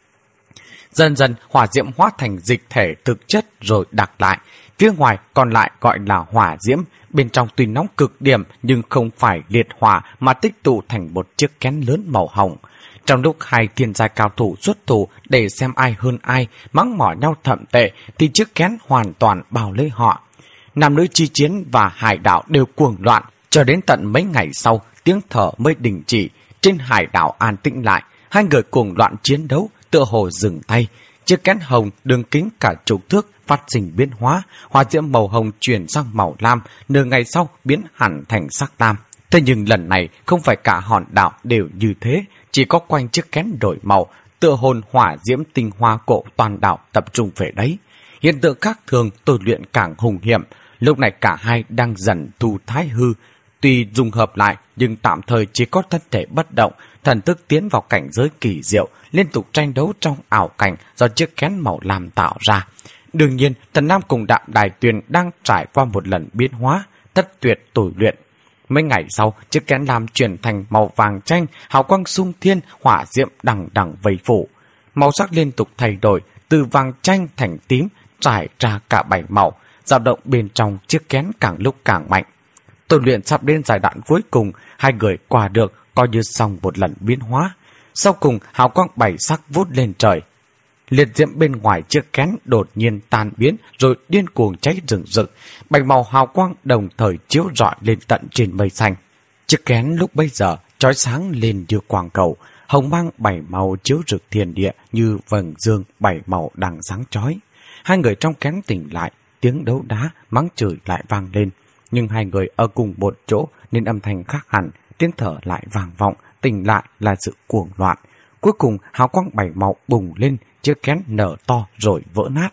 Dần dần hỏa diễm hóa thành dịch thể thực chất rồi đặc lại. Phía ngoài còn lại gọi là hỏa diễm, bên trong tuy nóng cực điểm nhưng không phải liệt hỏa mà tích tụ thành một chiếc kén lớn màu hồng. Trong lúc hai thiên giai cao thủ xuất thủ để xem ai hơn ai, mắng mỏ nhau thậm tệ, thì chiếc kén hoàn toàn bao lấy họ. Nam nữ chi chiến và hải đảo đều cuồng loạn, cho đến tận mấy ngày sau, tiếng thở mới đình chỉ. Trên hải đảo an tĩnh lại, hai người cuồng loạn chiến đấu, tựa hồ dừng tay. Chiếc kén hồng đường kính cả chục thước phát sinh biến hóa, hỏa diễm màu hồng chuyển sang màu lam, nửa ngày sau biến hẳn thành sắc lam. Thế nhưng lần này không phải cả hòn đảo đều như thế, chỉ có quanh chiếc kén đổi màu, tựa hồn hỏa diễm tinh hoa cổ toàn đảo tập trung về đấy. Hiện tượng khác thường tôi luyện càng hùng hiểm, lúc này cả hai đang dần thu thái hư. Tuy dùng hợp lại nhưng tạm thời chỉ có thân thể bất động, thần thức tiến vào cảnh giới kỳ diệu, liên tục tranh đấu trong ảo cảnh do chiếc kén màu lam tạo ra. Đương nhiên, Thần Nam cùng Đạm Đài Tuyền đang trải qua một lần biến hóa, thất tuyệt tủi luyện. Mấy ngày sau, chiếc kén lam chuyển thành màu vàng chanh, hào quang sung thiên, hỏa diễm đằng đằng vây phủ. Màu sắc liên tục thay đổi, từ vàng chanh thành tím, trải ra cả 7 màu, dao động bên trong chiếc kén càng lúc càng mạnh. Tôi luyện sắp đến giai đoạn cuối cùng, hai người qua được, coi như xong một lần biến hóa. Sau cùng, hào quang 7 sắc vút lên trời. Liệt diễm bên ngoài chiếc kén đột nhiên tan biến rồi điên cuồng cháy rừng rực. 7 màu hào quang đồng thời chiếu rọi lên tận trên mây xanh. Chiếc kén lúc bấy giờ chói sáng lên như quang cầu, hồng mang 7 màu chiếu rực thiên địa như vầng dương 7 màu đang sáng chói. Hai người trong kén tỉnh lại, tiếng đấu đá mắng chửi lại vang lên. Nhưng hai người ở cùng một chỗ nên âm thanh khác hẳn, tiếng thở lại vang vọng, tỉnh lại là sự cuồng loạn. Cuối cùng hào quang 7 màu bùng lên, chiếc kén nở to rồi vỡ nát.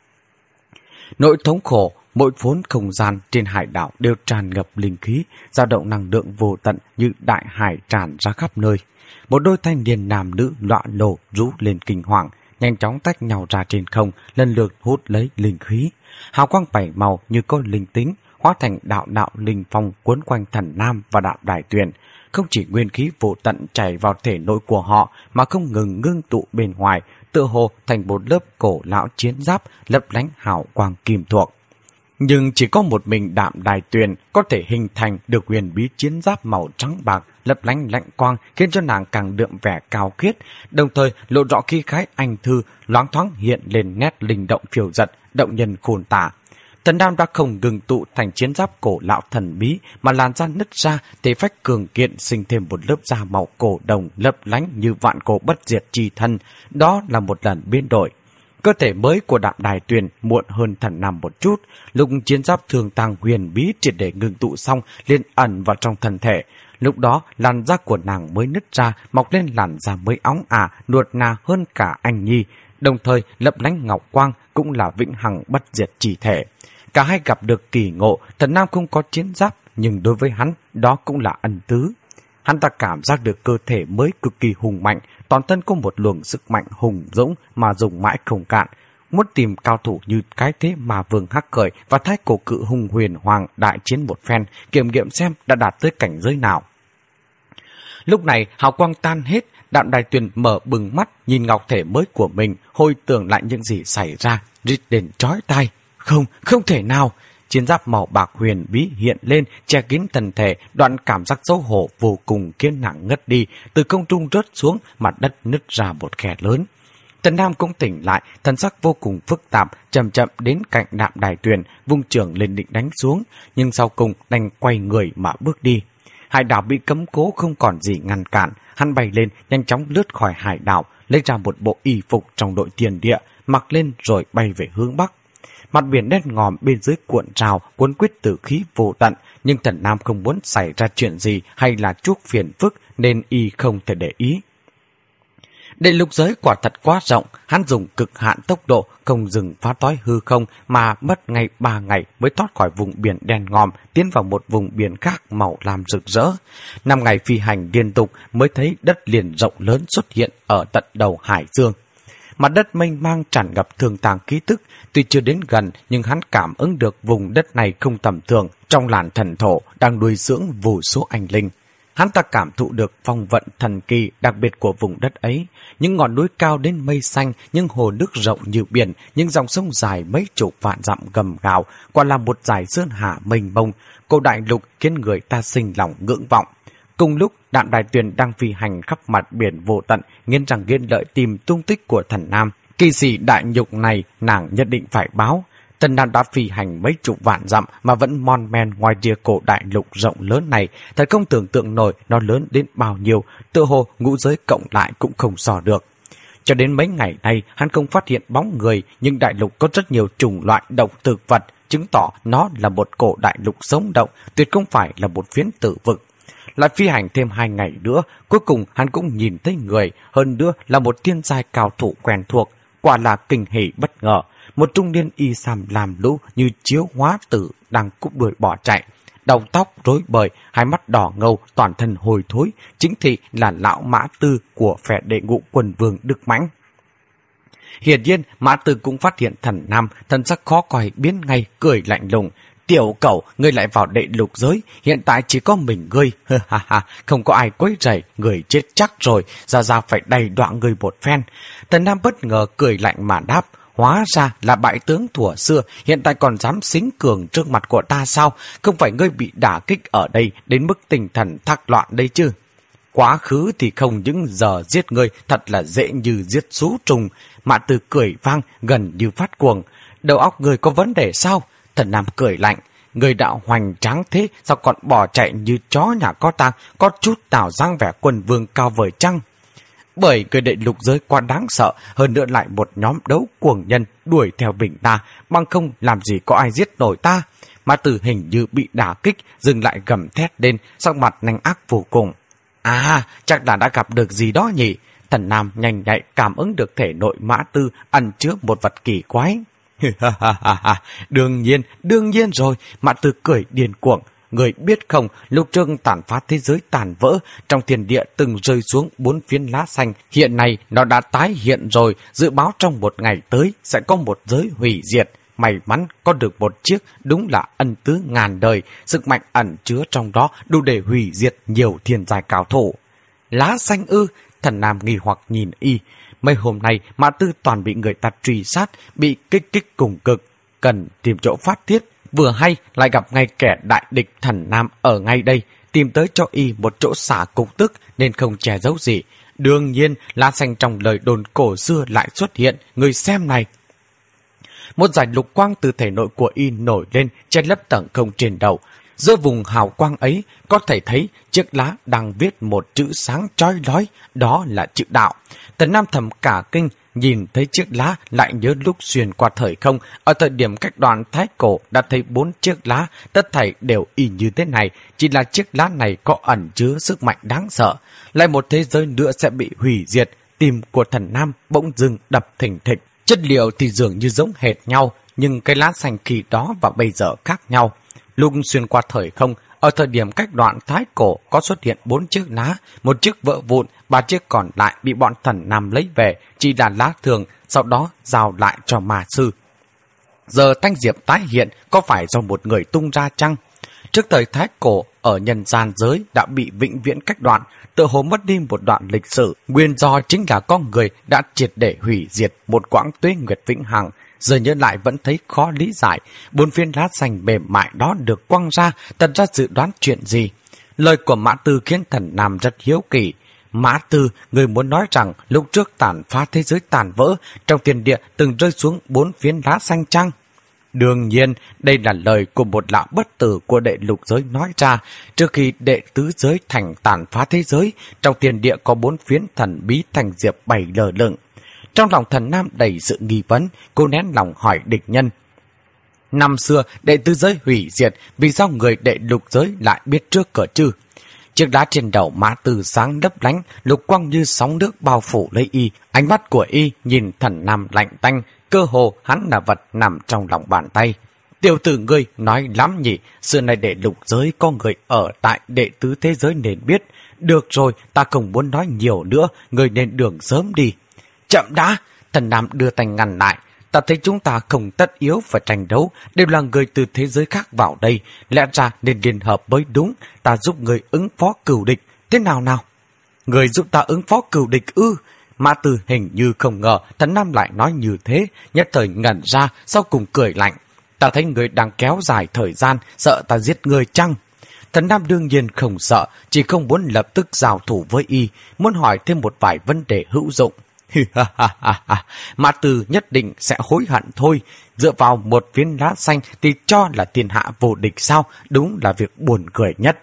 Nỗi thống khổ, mỗi vốn không gian trên hải đảo đều tràn ngập linh khí, dao động năng lượng vô tận như đại hải tràn ra khắp nơi. Một đôi thanh niên nam nữ loạn lổ rú lên kinh hoàng, nhanh chóng tách nhau ra trên không, lần lượt hút lấy linh khí. Hào quang 7 màu như có linh tính, hóa thành đạo đạo linh phong cuốn quanh Thần Nam và Đạm Đài Tuyền. Không chỉ nguyên khí vô tận chảy vào thể nội của họ mà không ngừng ngưng tụ bên ngoài, tựa hồ thành một lớp cổ lão chiến giáp lấp lánh hào quang kim thuộc. Nhưng chỉ có một mình Đạm Đài Tuyền có thể hình thành được huyền bí chiến giáp màu trắng bạc lấp lánh lạnh quang, khiến cho nàng càng đượm vẻ cao khiết, đồng thời lộ rõ khí khái anh thư, loáng thoáng hiện lên nét linh động phiêu dật, động nhân khôn tả. Thần Nam đã không ngừng tụ thành chiến giáp cổ lão thần bí, mà làn da nứt ra, thể phách cường kiện sinh thêm một lớp da màu cổ đồng lấp lánh như vạn cổ bất diệt chi thân. Đó là một lần biến đổi. Cơ thể mới của Đạm Đài Tuyền muộn hơn Thần Nam một chút, lúc chiến giáp thường tàng huyền bí triệt để ngưng tụ xong liền ẩn vào trong thân thể. Lúc đó làn da của nàng mới nứt ra, mọc lên làn da mới óng ả, nuột nà hơn cả anh nhi, đồng thời lấp lánh ngọc quang cũng là vĩnh hằng bất diệt chi thể. Cả hai gặp được kỳ ngộ, Thần Nam không có chiến giáp, nhưng đối với hắn, đó cũng là ân tứ. Hắn ta cảm giác được cơ thể mới cực kỳ hùng mạnh, toàn thân có một luồng sức mạnh hùng dũng mà dùng mãi không cạn. Muốn tìm cao thủ như cái thế mà Vương Hắc Khởi và thái cổ cự hùng Huyền Hoàng đại chiến một phen, kiểm nghiệm xem đã đạt tới cảnh giới nào. Lúc này, hào quang tan hết, Đạm Đài Tuyền mở bừng mắt, nhìn ngọc thể mới của mình, hồi tưởng lại những gì xảy ra, rít lên chói tai. Không thể nào! Chiến giáp màu bạc huyền bí hiện lên, che kín thân thể, đoạn cảm giác xấu hổ vô cùng khiến nàng ngất đi, từ không trung rớt xuống, mặt đất nứt ra một khe lớn. Thần Nam cũng tỉnh lại, thân sắc vô cùng phức tạp, chậm chậm đến cạnh Đạm Đài Tuyền, vung chưởng lên định đánh xuống, nhưng sau cùng đành quay người mà bước đi. Hải đảo bị cấm cố không còn gì ngăn cản, hắn bay lên, nhanh chóng lướt khỏi hải đảo, lấy ra một bộ y phục trong đội tiền địa, mặc lên rồi bay về hướng bắc. Mặt biển đen ngòm bên dưới cuộn trào, cuốn quýt tử khí vô tận, nhưng Thần Nam không muốn xảy ra chuyện gì hay là chuốc phiền phức nên y không thể để ý. Đại lục giới quả thật quá rộng, hắn dùng cực hạn tốc độ không dừng phá toái hư không mà mất ngay 3 ngày mới thoát khỏi vùng biển đen ngòm, tiến vào một vùng biển khác màu lam rực rỡ. 5 ngày phi hành liên tục mới thấy đất liền rộng lớn xuất hiện ở tận đầu hải dương. Mặt đất mênh mang tràn ngập thường tàng ký tức, tuy chưa đến gần nhưng hắn cảm ứng được vùng đất này không tầm thường, trong làn thần thổ đang nuôi dưỡng vô số anh linh. Hắn ta cảm thụ được phong vận thần kỳ đặc biệt của vùng đất ấy, những ngọn núi cao đến mây xanh, những hồ nước rộng như biển, những dòng sông dài mấy chục vạn dặm gầm gào, quả là một dải sơn hà mênh mông. Cổ đại lục khiến người ta sinh lòng ngưỡng vọng. Cùng lúc, Đạm Đài Tuyền đang phi hành khắp mặt biển vô tận, nghiến răng nghiến lợi tìm tung tích của Thần Nam. Kỳ sĩ đại nhục này nàng nhất định phải báo. Thần Nam đã phi hành mấy chục vạn dặm mà vẫn mon men ngoài rìa cổ đại lục rộng lớn này, thật không tưởng tượng nổi nó lớn đến bao nhiêu, tựa hồ ngũ giới cộng lại cũng không so được. Cho đến mấy ngày nay, hắn không phát hiện bóng người, nhưng đại lục có rất nhiều chủng loại động thực vật, chứng tỏ nó là một cổ đại lục sống động, tuyệt không phải là một phiến tử vực. Lại phi hành thêm 2 ngày nữa, cuối cùng hắn cũng nhìn thấy người, hơn nữa là một thiên giai cao thủ quen thuộc, quả là kinh hỉ bất ngờ. Một trung niên y sam làm lũ như chiếu hóa tử đang cúp đuôi bỏ chạy, đầu tóc rối bời, hai mắt đỏ ngầu, toàn thân hồi thối, chính thị là lão Mã Tư của phe đệ ngũ quân vương Đức Mãnh. Hiển nhiên, Mã Tư cũng phát hiện Thần Nam, thần sắc khó coi biến ngay, cười lạnh lùng. Tiểu cẩu, ngươi lại vào đệ lục giới, hiện tại chỉ có mình ngươi, không có ai quấy rầy, người chết chắc rồi, ra phải đầy đoạn ngươi một phen. Thần Nam bất ngờ cười lạnh mà đáp, hóa ra là bại tướng thuở xưa, hiện tại còn dám xính cường trước mặt của ta sao? Không phải ngươi bị đả kích ở đây đến mức tinh thần thác loạn đây chứ? Quá khứ thì không những giờ giết ngươi, thật là dễ như giết sú trùng. Mã Tư cười vang, gần như phát cuồng. Đầu óc ngươi có vấn đề sao? Thần Nam cười lạnh, người đã hoành tráng thế, sao còn bỏ chạy như chó nhà có tang, có chút nào dáng vẻ quân vương cao vời chăng? Bởi người đệ lục giới quá đáng sợ, hơn nữa lại một nhóm đấu cuồng nhân đuổi theo bình ta, bằng không làm gì có ai giết nổi ta. Mã Tư hình như bị đả kích, dừng lại gầm thét lên, sắc mặt nanh ác vô cùng. À, chắc là đã gặp được gì đó nhỉ? Thần Nam nhanh nhạy cảm ứng được thể nội Mã Tư ẩn chứa một vật kỳ quái. Đương nhiên rồi, Mã Tư cười điên cuồng. Người biết không, lúc trước tàn phá thế giới tàn vỡ, trong thiên địa từng rơi xuống 4 phiến lá xanh, hiện nay nó đã tái hiện rồi, dự báo trong một ngày tới sẽ có một giới hủy diệt. May mắn có được một chiếc, đúng là ân tứ ngàn đời, sức mạnh ẩn chứa trong đó đủ để hủy diệt nhiều thiên giai cao thủ. Lá xanh ư? Thần Nam nghi hoặc nhìn y. Mấy hôm nay Mã Tư toàn bị người ta truy sát, bị kích thích cùng cực, cần tìm chỗ phát tiết. Vừa hay lại gặp ngay kẻ đại địch Thần Nam ở ngay đây, tìm tới cho y một chỗ xả cục tức nên không che giấu gì. Đương nhiên, lá xanh trong lời đồn cổ xưa lại xuất hiện, người xem này. Một dải lục quang từ thể nội của y nổi lên, che lấp tầng không trên đầu. Giữa vùng hào quang ấy có thể thấy chiếc lá đang viết một chữ sáng chói lói, đó là chữ đạo. Thần Nam thầm cả kinh, nhìn thấy chiếc lá lại nhớ lúc xuyên qua thời không, ở thời điểm cách đoạn Thái Cổ đã thấy 4 chiếc lá, tất thảy đều y như thế này, chỉ là chiếc lá này có ẩn chứa sức mạnh đáng sợ. Lại một thế giới nữa sẽ bị hủy diệt, tim của Thần Nam bỗng dưng đập thình thịch. Chất liệu thì dường như giống hệt nhau, nhưng cái lá xanh khi đó và bây giờ khác nhau. Lúc xuyên qua thời không, ở thời điểm cách đoạn Thái Cổ có xuất hiện 4 chiếc lá, một chiếc vỡ vụn, 3 chiếc còn lại bị bọn Thần Nam lấy về, chỉ là lá thường, sau đó giao lại cho ma sư. Giờ thanh diệp tái hiện có phải do một người tung ra chăng? Trước thời Thái Cổ, ở nhân gian giới đã bị vĩnh viễn cách đoạn, tựa hồ mất đi một đoạn lịch sử. Nguyên do chính là con người đã triệt để hủy diệt một quãng tuế nguyệt vĩnh hằng. Giờ nhớ lại vẫn thấy khó lý giải, 4 phiến lá xanh mềm mại đó được quăng ra, thật ra dự đoán chuyện gì? Lời của Mã Tư khiến Thần Nam rất hiếu kỳ. Mã Tư, người muốn nói rằng lúc trước tàn phá thế giới tàn vỡ, trong thiên địa từng rơi xuống 4 phiến lá xanh chăng? Đương nhiên, đây là lời của một lão bất tử của đệ lục giới nói ra. Trước khi đệ tứ giới thành tàn phá thế giới, trong thiên địa có 4 phiến thần bí thành diệp bày lờ lửng. Trong lòng Thần Nam đầy sự nghi vấn, cô nén lòng hỏi địch nhân. Năm xưa đệ tứ giới hủy diệt, vì sao người đệ lục giới lại biết trước cờ chứ? Chiếc lá trên đầu Mã Tư sáng lấp lánh, lục quang như sóng nước bao phủ lấy y. Ánh mắt của y nhìn Thần Nam lạnh tanh, cơ hồ hắn là vật nằm trong lòng bàn tay. Tiểu tử ngươi nói lắm nhỉ, xưa nay đệ lục giới có người ở tại đệ tứ thế giới nên biết. Được rồi, ta không muốn nói nhiều nữa, ngươi nên đường sớm đi. Chậm đã, Thần Nam đưa tay ngăn lại. Ta thấy chúng ta không tất yếu phải tranh đấu, đều là người từ thế giới khác vào đây, lẽ ra nên liên hợp mới đúng, ta giúp người ứng phó cừu địch, thế nào nào? Người giúp ta ứng phó cừu địch ư? Mã Tư hình như không ngờ Thần Nam lại nói như thế, nhất thời ngẩn ra, sau cùng cười lạnh. Ta thấy người đang kéo dài thời gian, sợ ta giết người chăng? Thần Nam đương nhiên không sợ, chỉ không muốn lập tức giao thủ với y, muốn hỏi thêm một vài vấn đề hữu dụng. Mã Tư nhất định sẽ hối hận thôi. Dựa vào một viên lá xanh thì cho là thiên hạ vô địch sao? Đúng là việc buồn cười nhất.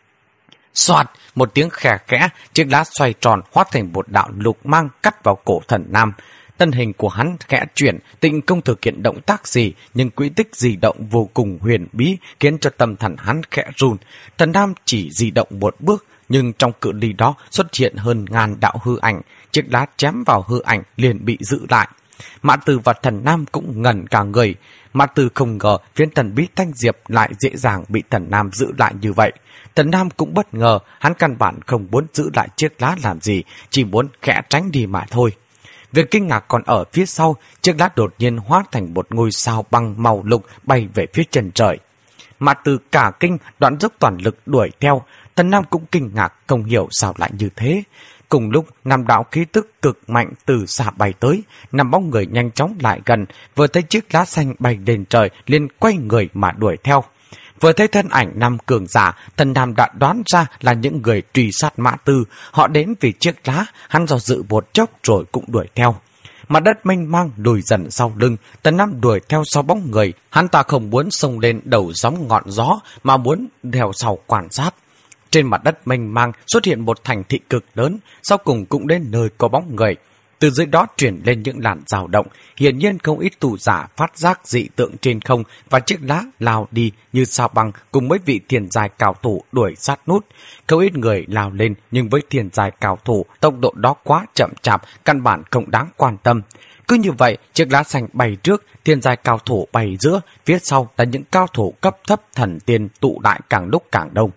Soạt, một tiếng khè khẽ, chiếc lá xoay tròn hóa thành một đạo lục mang cắt vào cổ Thần Nam. Thân hình của hắn khẽ chuyển, tịnh không thực hiện động tác gì, nhưng quỹ tích di động vô cùng huyền bí khiến cho tâm thần hắn khẽ run. Thần Nam chỉ di động một bước, nhưng trong cự ly đó xuất hiện hơn ngàn đạo hư ảnh. Chiếc lá chém vào hư ảnh liền bị giữ lại. Mã Tư và Thần Nam cũng ngẩn cả người. Mã Tư không ngờ viên thần bí Thanh Diệp lại dễ dàng bị Thần Nam giữ lại như vậy. Thần Nam cũng bất ngờ, hắn căn bản không muốn giữ lại chiếc lá làm gì, chỉ muốn khẽ tránh đi mà thôi. Việc kinh ngạc còn ở phía sau, chiếc lá đột nhiên hóa thành một ngôi sao băng màu lục bay về phía chân trời. Mã Tư cả kinh, đoạn dốc toàn lực đuổi theo. Thần Nam cũng kinh ngạc, không hiểu sao lại như thế. Cùng lúc, năm đạo khí tức cực mạnh từ xa bay tới, năm bóng người nhanh chóng lại gần, vừa thấy chiếc lá xanh bay lên trời, liền quay người mà đuổi theo. Vừa thấy thân ảnh năm cường giả, Thần Nam đã đoán ra là những người truy sát Mã Tư. Họ đến vì chiếc lá, hắn do dự một chốc rồi cũng đuổi theo. Mặt đất mênh mang lùi dần sau lưng, Thần Nam đuổi theo sau bóng người. Hắn ta không muốn xông lên đầu sóng ngọn gió, mà muốn theo sau quan sát. Trên mặt đất mênh mang xuất hiện một thành thị cực lớn, sau cùng cũng đến nơi có bóng người. Từ dưới đó truyền lên những làn dao động, hiển nhiên không ít tù giả phát giác dị tượng trên không và chiếc lá lao đi như sao băng cùng mấy vị thiền giai cao thủ đuổi sát nút. Không ít người lao lên nhưng với thiền giai cao thủ, tốc độ đó quá chậm chạp, căn bản không đáng quan tâm. Cứ như vậy, chiếc lá xanh bay trước, thiên giai cao thủ bay giữa, phía sau là những cao thủ cấp thấp thần tiên tụ đại càng lúc càng đông.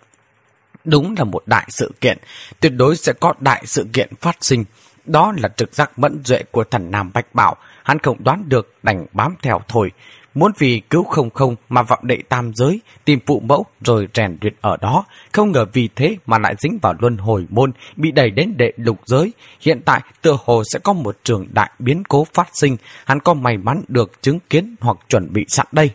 Đúng là một đại sự kiện, tuyệt đối sẽ có đại sự kiện phát sinh. Đó là trực giác mẫn duệ của Thần Nam Bạch Bảo, hắn không đoán được đành bám theo thôi. Muốn vì cứu không mà vào đệ tam giới, tìm phụ mẫu rồi rèn luyện ở đó. Không ngờ vì thế mà lại dính vào luân hồi môn, bị đẩy đến đệ lục giới. Hiện tại tựa hồ sẽ có một trường đại biến cố phát sinh, hắn có may mắn được chứng kiến hoặc chuẩn bị sẵn đây.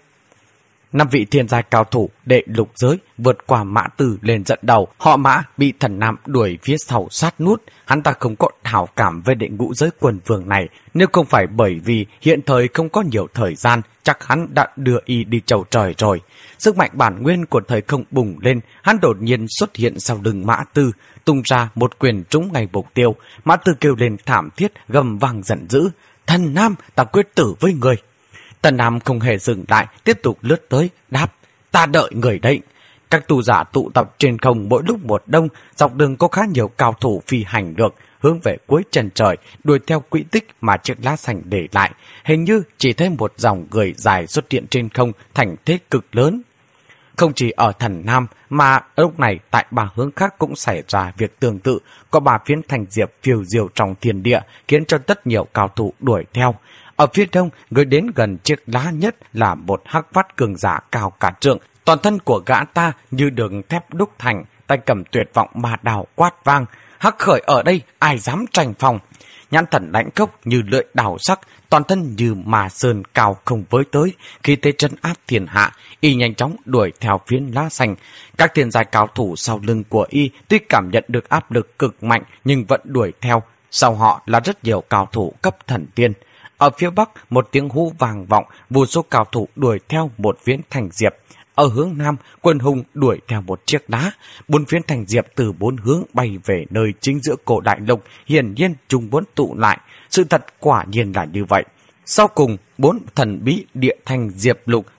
5 vị thiên giai cao thủ đệ lục giới vượt qua Mã Tư lên dẫn đầu. Họ Mã bị Thần Nam đuổi phía sau sát nút. Hắn ta không có hảo cảm với đệ ngũ giới quân vương này. Nếu không phải bởi vì hiện thời không có nhiều thời gian, chắc hắn đã đưa y đi chầu trời rồi. Sức mạnh bản nguyên của thời không bùng lên, hắn đột nhiên xuất hiện sau lưng Mã Tư, tung ra một quyền trúng ngay mục tiêu. Mã Tư kêu lên thảm thiết, gầm vang giận dữ: "Thần Nam, ta quyết tử với người!" Thần Nam không hề dừng lại, tiếp tục lướt tới, đáp: "Ta đợi người đấy." Các tù giả tụ tập trên không mỗi lúc một đông, dọc đường có khá nhiều cao thủ phi hành được, hướng về cuối chân trời, đuổi theo quỹ tích mà chiếc lá xanh để lại. Hình như chỉ thấy một dòng người dài xuất hiện trên không, thành thế cực lớn. Không chỉ ở Thần Nam, mà lúc này tại 3 hướng khác cũng xảy ra việc tương tự, có 3 phiến thành diệp phiêu diêu trong thiên địa, khiến cho rất nhiều cao thủ đuổi theo. Ở phía đông, người đến gần chiếc lá nhất là một hắc vắt cường giả cao cả trượng. Toàn thân của gã ta như đường thép đúc thành, tay cầm tuyệt vọng ma đào quát vang: "Hắc khởi ở đây, ai dám tranh phòng?" Nhãn thần lãnh khốc như lưỡi đào sắc, toàn thân như mà sơn cao không với tới, khi thế trấn áp thiên hạ, y nhanh chóng đuổi theo phiến lá xanh. Các thiên giai cao thủ sau lưng của y tuy cảm nhận được áp lực cực mạnh nhưng vẫn đuổi theo. Sau họ là rất nhiều cao thủ cấp thần tiên. Ở phía bắc, một tiếng hú vang vọng, vô số cao thủ đuổi theo một phiến thành diệp. Ở hướng nam, quân hùng đuổi theo một chiếc đá. 4 phiến thành diệp từ 4 hướng bay về nơi chính giữa cổ đại lục, hiển nhiên chúng muốn tụ lại. Sự thật quả nhiên là như vậy. Sau cùng, 4 thần bí địa thành diệp lục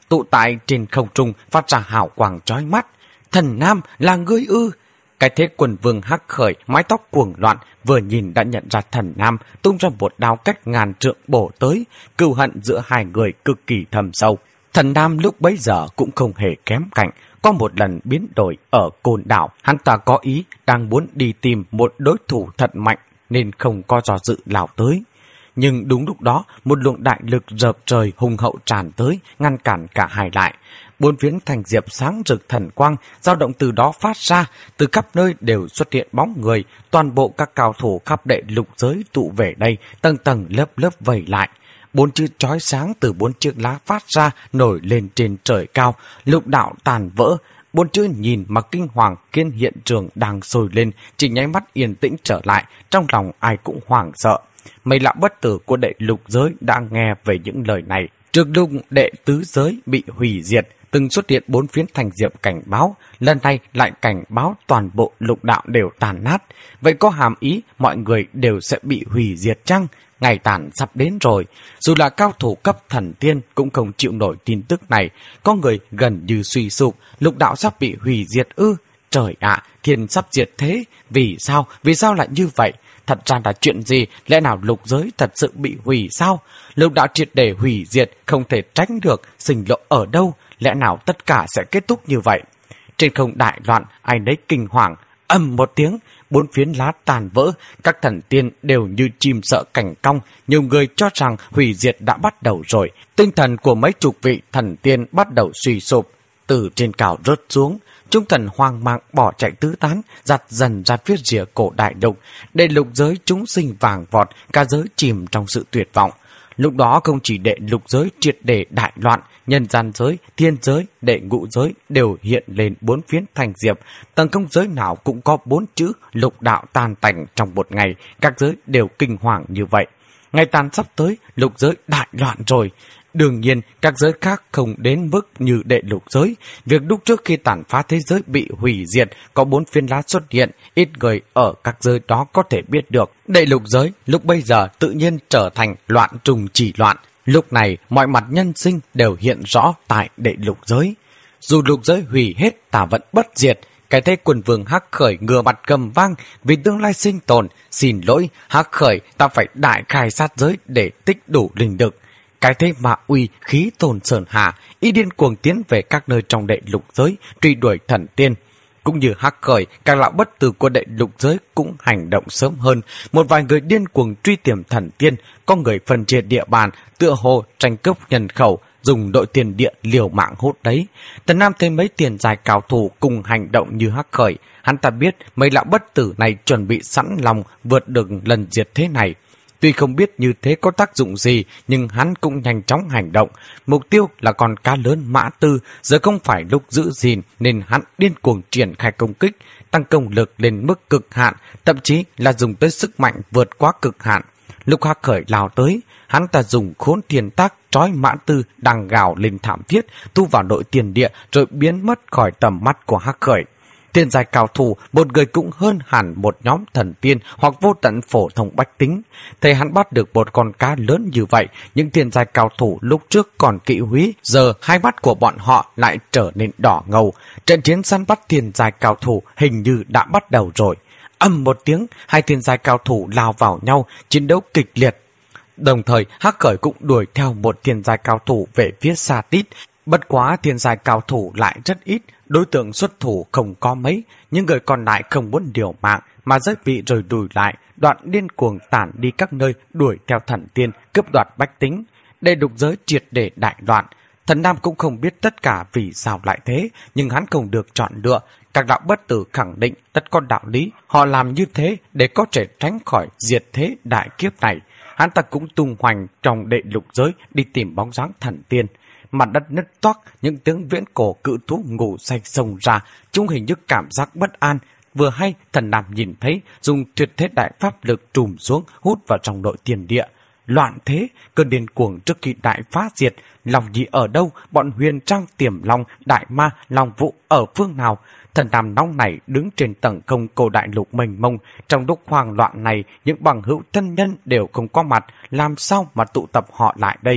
tụ tại trên không trung phát ra hào quang chói mắt. Thần Nam là ngươi ư? Cái thế Quần Vương Hắc Khởi mái tóc cuồng loạn, vừa nhìn đã nhận ra Thần Nam, tung ra một đao cách ngàn trượng bổ tới, cừu hận giữa hai người cực kỳ thâm sâu. Thần Nam lúc bấy giờ cũng không hề kém cạnh, có một lần biến đổi ở Côn Đảo, hắn ta có ý đang muốn đi tìm một đối thủ thật mạnh nên không có do dự lao tới. Nhưng đúng lúc đó, một luồng đại lực dợp trời hùng hậu tràn tới, ngăn cản cả hai lại. Bốn phía thành diệp sáng rực thần quang, dao động từ đó phát ra, từ khắp nơi đều xuất hiện bóng người, toàn bộ các cao thủ khắp đệ lục giới tụ về đây, tầng tầng lớp lớp vây lại. Bốn chữ chói sáng từ bốn chiếc lá phát ra, nổi lên trên trời cao, lục đạo tàn vỡ. Bốn chữ nhìn mà kinh hoàng khiến hiện trường đang sôi lên, chỉ nháy mắt yên tĩnh trở lại, trong lòng ai cũng hoảng sợ. Mấy lão bất tử của đệ lục giới đã nghe về những lời này. Trước lúc đệ tứ giới bị hủy diệt, từng xuất hiện bốn phiến thành diệp cảnh báo, lần này lại cảnh báo toàn bộ lục đạo đều tàn nát. Vậy có hàm ý mọi người đều sẽ bị hủy diệt chăng? Ngày tàn sắp đến rồi. Dù là cao thủ cấp thần tiên cũng không chịu nổi tin tức này. Có người gần như suy sụp, lục đạo sắp bị hủy diệt ư? Trời ạ, thiên sắp diệt thế. Vì sao? Vì sao lại như vậy? Thật ra là chuyện gì? Lẽ nào lục giới thật sự bị hủy sao? Lục đạo triệt để hủy diệt, không thể tránh được, sinh lộ ở đâu? Lẽ nào tất cả sẽ kết thúc như vậy? Trên không đại loạn, ai nấy kinh hoàng, ầm một tiếng, bốn phiến lá tàn vỡ, các thần tiên đều như chim sợ cảnh cong, nhiều người cho rằng hủy diệt đã bắt đầu rồi. Tinh thần của mấy chục vị thần tiên bắt đầu suy sụp, từ trên cao rớt xuống. Chúng thần hoang mang bỏ chạy tứ tán, giặt dần ra phía rìa cổ đại lục. Đệ lục giới chúng sinh vàng vọt, cả giới chìm trong sự tuyệt vọng. Lúc đó không chỉ đệ lục giới triệt để đại loạn, nhân gian giới, thiên giới, đệ ngũ giới đều hiện lên bốn phiến thành diệp. Tầng không giới nào cũng có bốn chữ lục đạo tan tành trong một ngày, các giới đều kinh hoàng như vậy. Ngày tàn sắp tới, lục giới đại loạn rồi. Đương nhiên, các giới khác không đến mức như đệ lục giới. Việc lúc trước khi tàn phá thế giới bị hủy diệt, có bốn phiến lá xuất hiện, ít người ở các giới đó có thể biết được. Đệ lục giới lúc bây giờ tự nhiên trở thành loạn trùng chỉ loạn. Lúc này, mọi mặt nhân sinh đều hiện rõ tại đệ lục giới. Dù lục giới hủy hết, ta vẫn bất diệt. Cái thế Quần Vương Hắc Khởi ngửa mặt gầm vang, vì tương lai sinh tồn. Xin lỗi, Hắc Khởi, ta phải đại khai sát giới để tích đủ linh lực. Cái thế Ma Uy khí tồn sơn hà, y điên cuồng tiến về các nơi trong đệ lục giới, truy đuổi thần tiên. Cũng như Hắc Khởi, các lão bất tử của đệ lục giới cũng hành động sớm hơn. Một vài người điên cuồng truy tìm thần tiên, có người phân chia địa bàn, tựa hồ tranh cướp nhân khẩu, dùng đội tiền địa liều mạng hút đấy. Tần Nam thấy mấy tiền dài cao thủ cùng hành động như Hắc Khởi, hắn ta biết mấy lão bất tử này chuẩn bị sẵn lòng vượt được lần diệt thế này. Tuy không biết như thế có tác dụng gì, nhưng hắn cũng nhanh chóng hành động. Mục tiêu là con cá lớn Mã Tư, giờ không phải lúc giữ gìn nên hắn điên cuồng triển khai công kích, tăng công lực lên mức cực hạn, thậm chí là dùng tới sức mạnh vượt quá cực hạn. Lúc Hắc Khởi lao tới, hắn ta dùng khốn thiên tác trói Mã Tư đang gào lên thảm thiết, thu vào đội tiền địa rồi biến mất khỏi tầm mắt của Hắc Khởi. Thiên giai cao thủ, một người cũng hơn hẳn một nhóm thần tiên hoặc vô tận phổ thông bách tính. Thấy hắn bắt được một con cá lớn như vậy, những thiên giai cao thủ lúc trước còn kỵ húy, giờ hai mắt của bọn họ lại trở nên đỏ ngầu. Trận chiến săn bắt thiên giai cao thủ hình như đã bắt đầu rồi. Ầm một tiếng, hai thiên giai cao thủ lao vào nhau, chiến đấu kịch liệt. Đồng thời, Hắc Khởi cũng đuổi theo một thiên giai cao thủ về phía Sa Tít. Bất quá thiên giai cao thủ lại rất ít, đối tượng xuất thủ không có mấy, những người còn lại không muốn liều mạng mà giới vị rồi đùi lại, đoạn điên cuồng tản đi các nơi đuổi theo thần tiên, cướp đoạt bách tính. Đệ lục giới triệt để đại loạn. Thần Nam cũng không biết tất cả vì sao lại thế, nhưng hắn không được chọn lựa. Các đạo bất tử khẳng định tất có đạo lý, họ làm như thế để có thể tránh khỏi diệt thế đại kiếp này. Hắn ta cũng tung hoành trong đệ lục giới đi tìm bóng dáng thần tiên. Mặt đất nứt toác, những tiếng viễn cổ cự thú ngủ say xông ra, chúng hình như cảm giác bất an. Vừa hay Thần Nam nhìn thấy, dùng tuyệt thế đại pháp lực trùm xuống, hút vào trong nội tiền địa. Loạn thế, cơn điên cuồng trước khi đại phá diệt. Lòng Nhi ở đâu? Bọn Huyền Trang, Tiềm Long, Đại Ma, Long Vũ ở phương nào? Thần Nam nóng này đứng trên tầng không cổ đại lục mênh mông. Trong lúc hoang loạn này, những bằng hữu thân nhân đều không có mặt, làm sao mà tụ tập họ lại đây?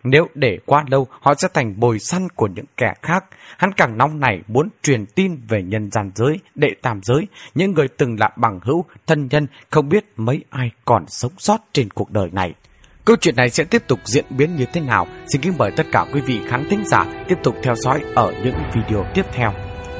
Nếu để quá lâu, họ sẽ thành bồi săn của những kẻ khác. Hắn càng nóng nảy muốn truyền tin về nhân gian giới, đệ tam giới, những người từng là bằng hữu, thân nhân, không biết mấy ai còn sống sót trên cuộc đời này. Câu chuyện này sẽ tiếp tục diễn biến như thế nào? Xin kính mời tất cả quý vị khán thính giả tiếp tục theo dõi ở những video tiếp theo.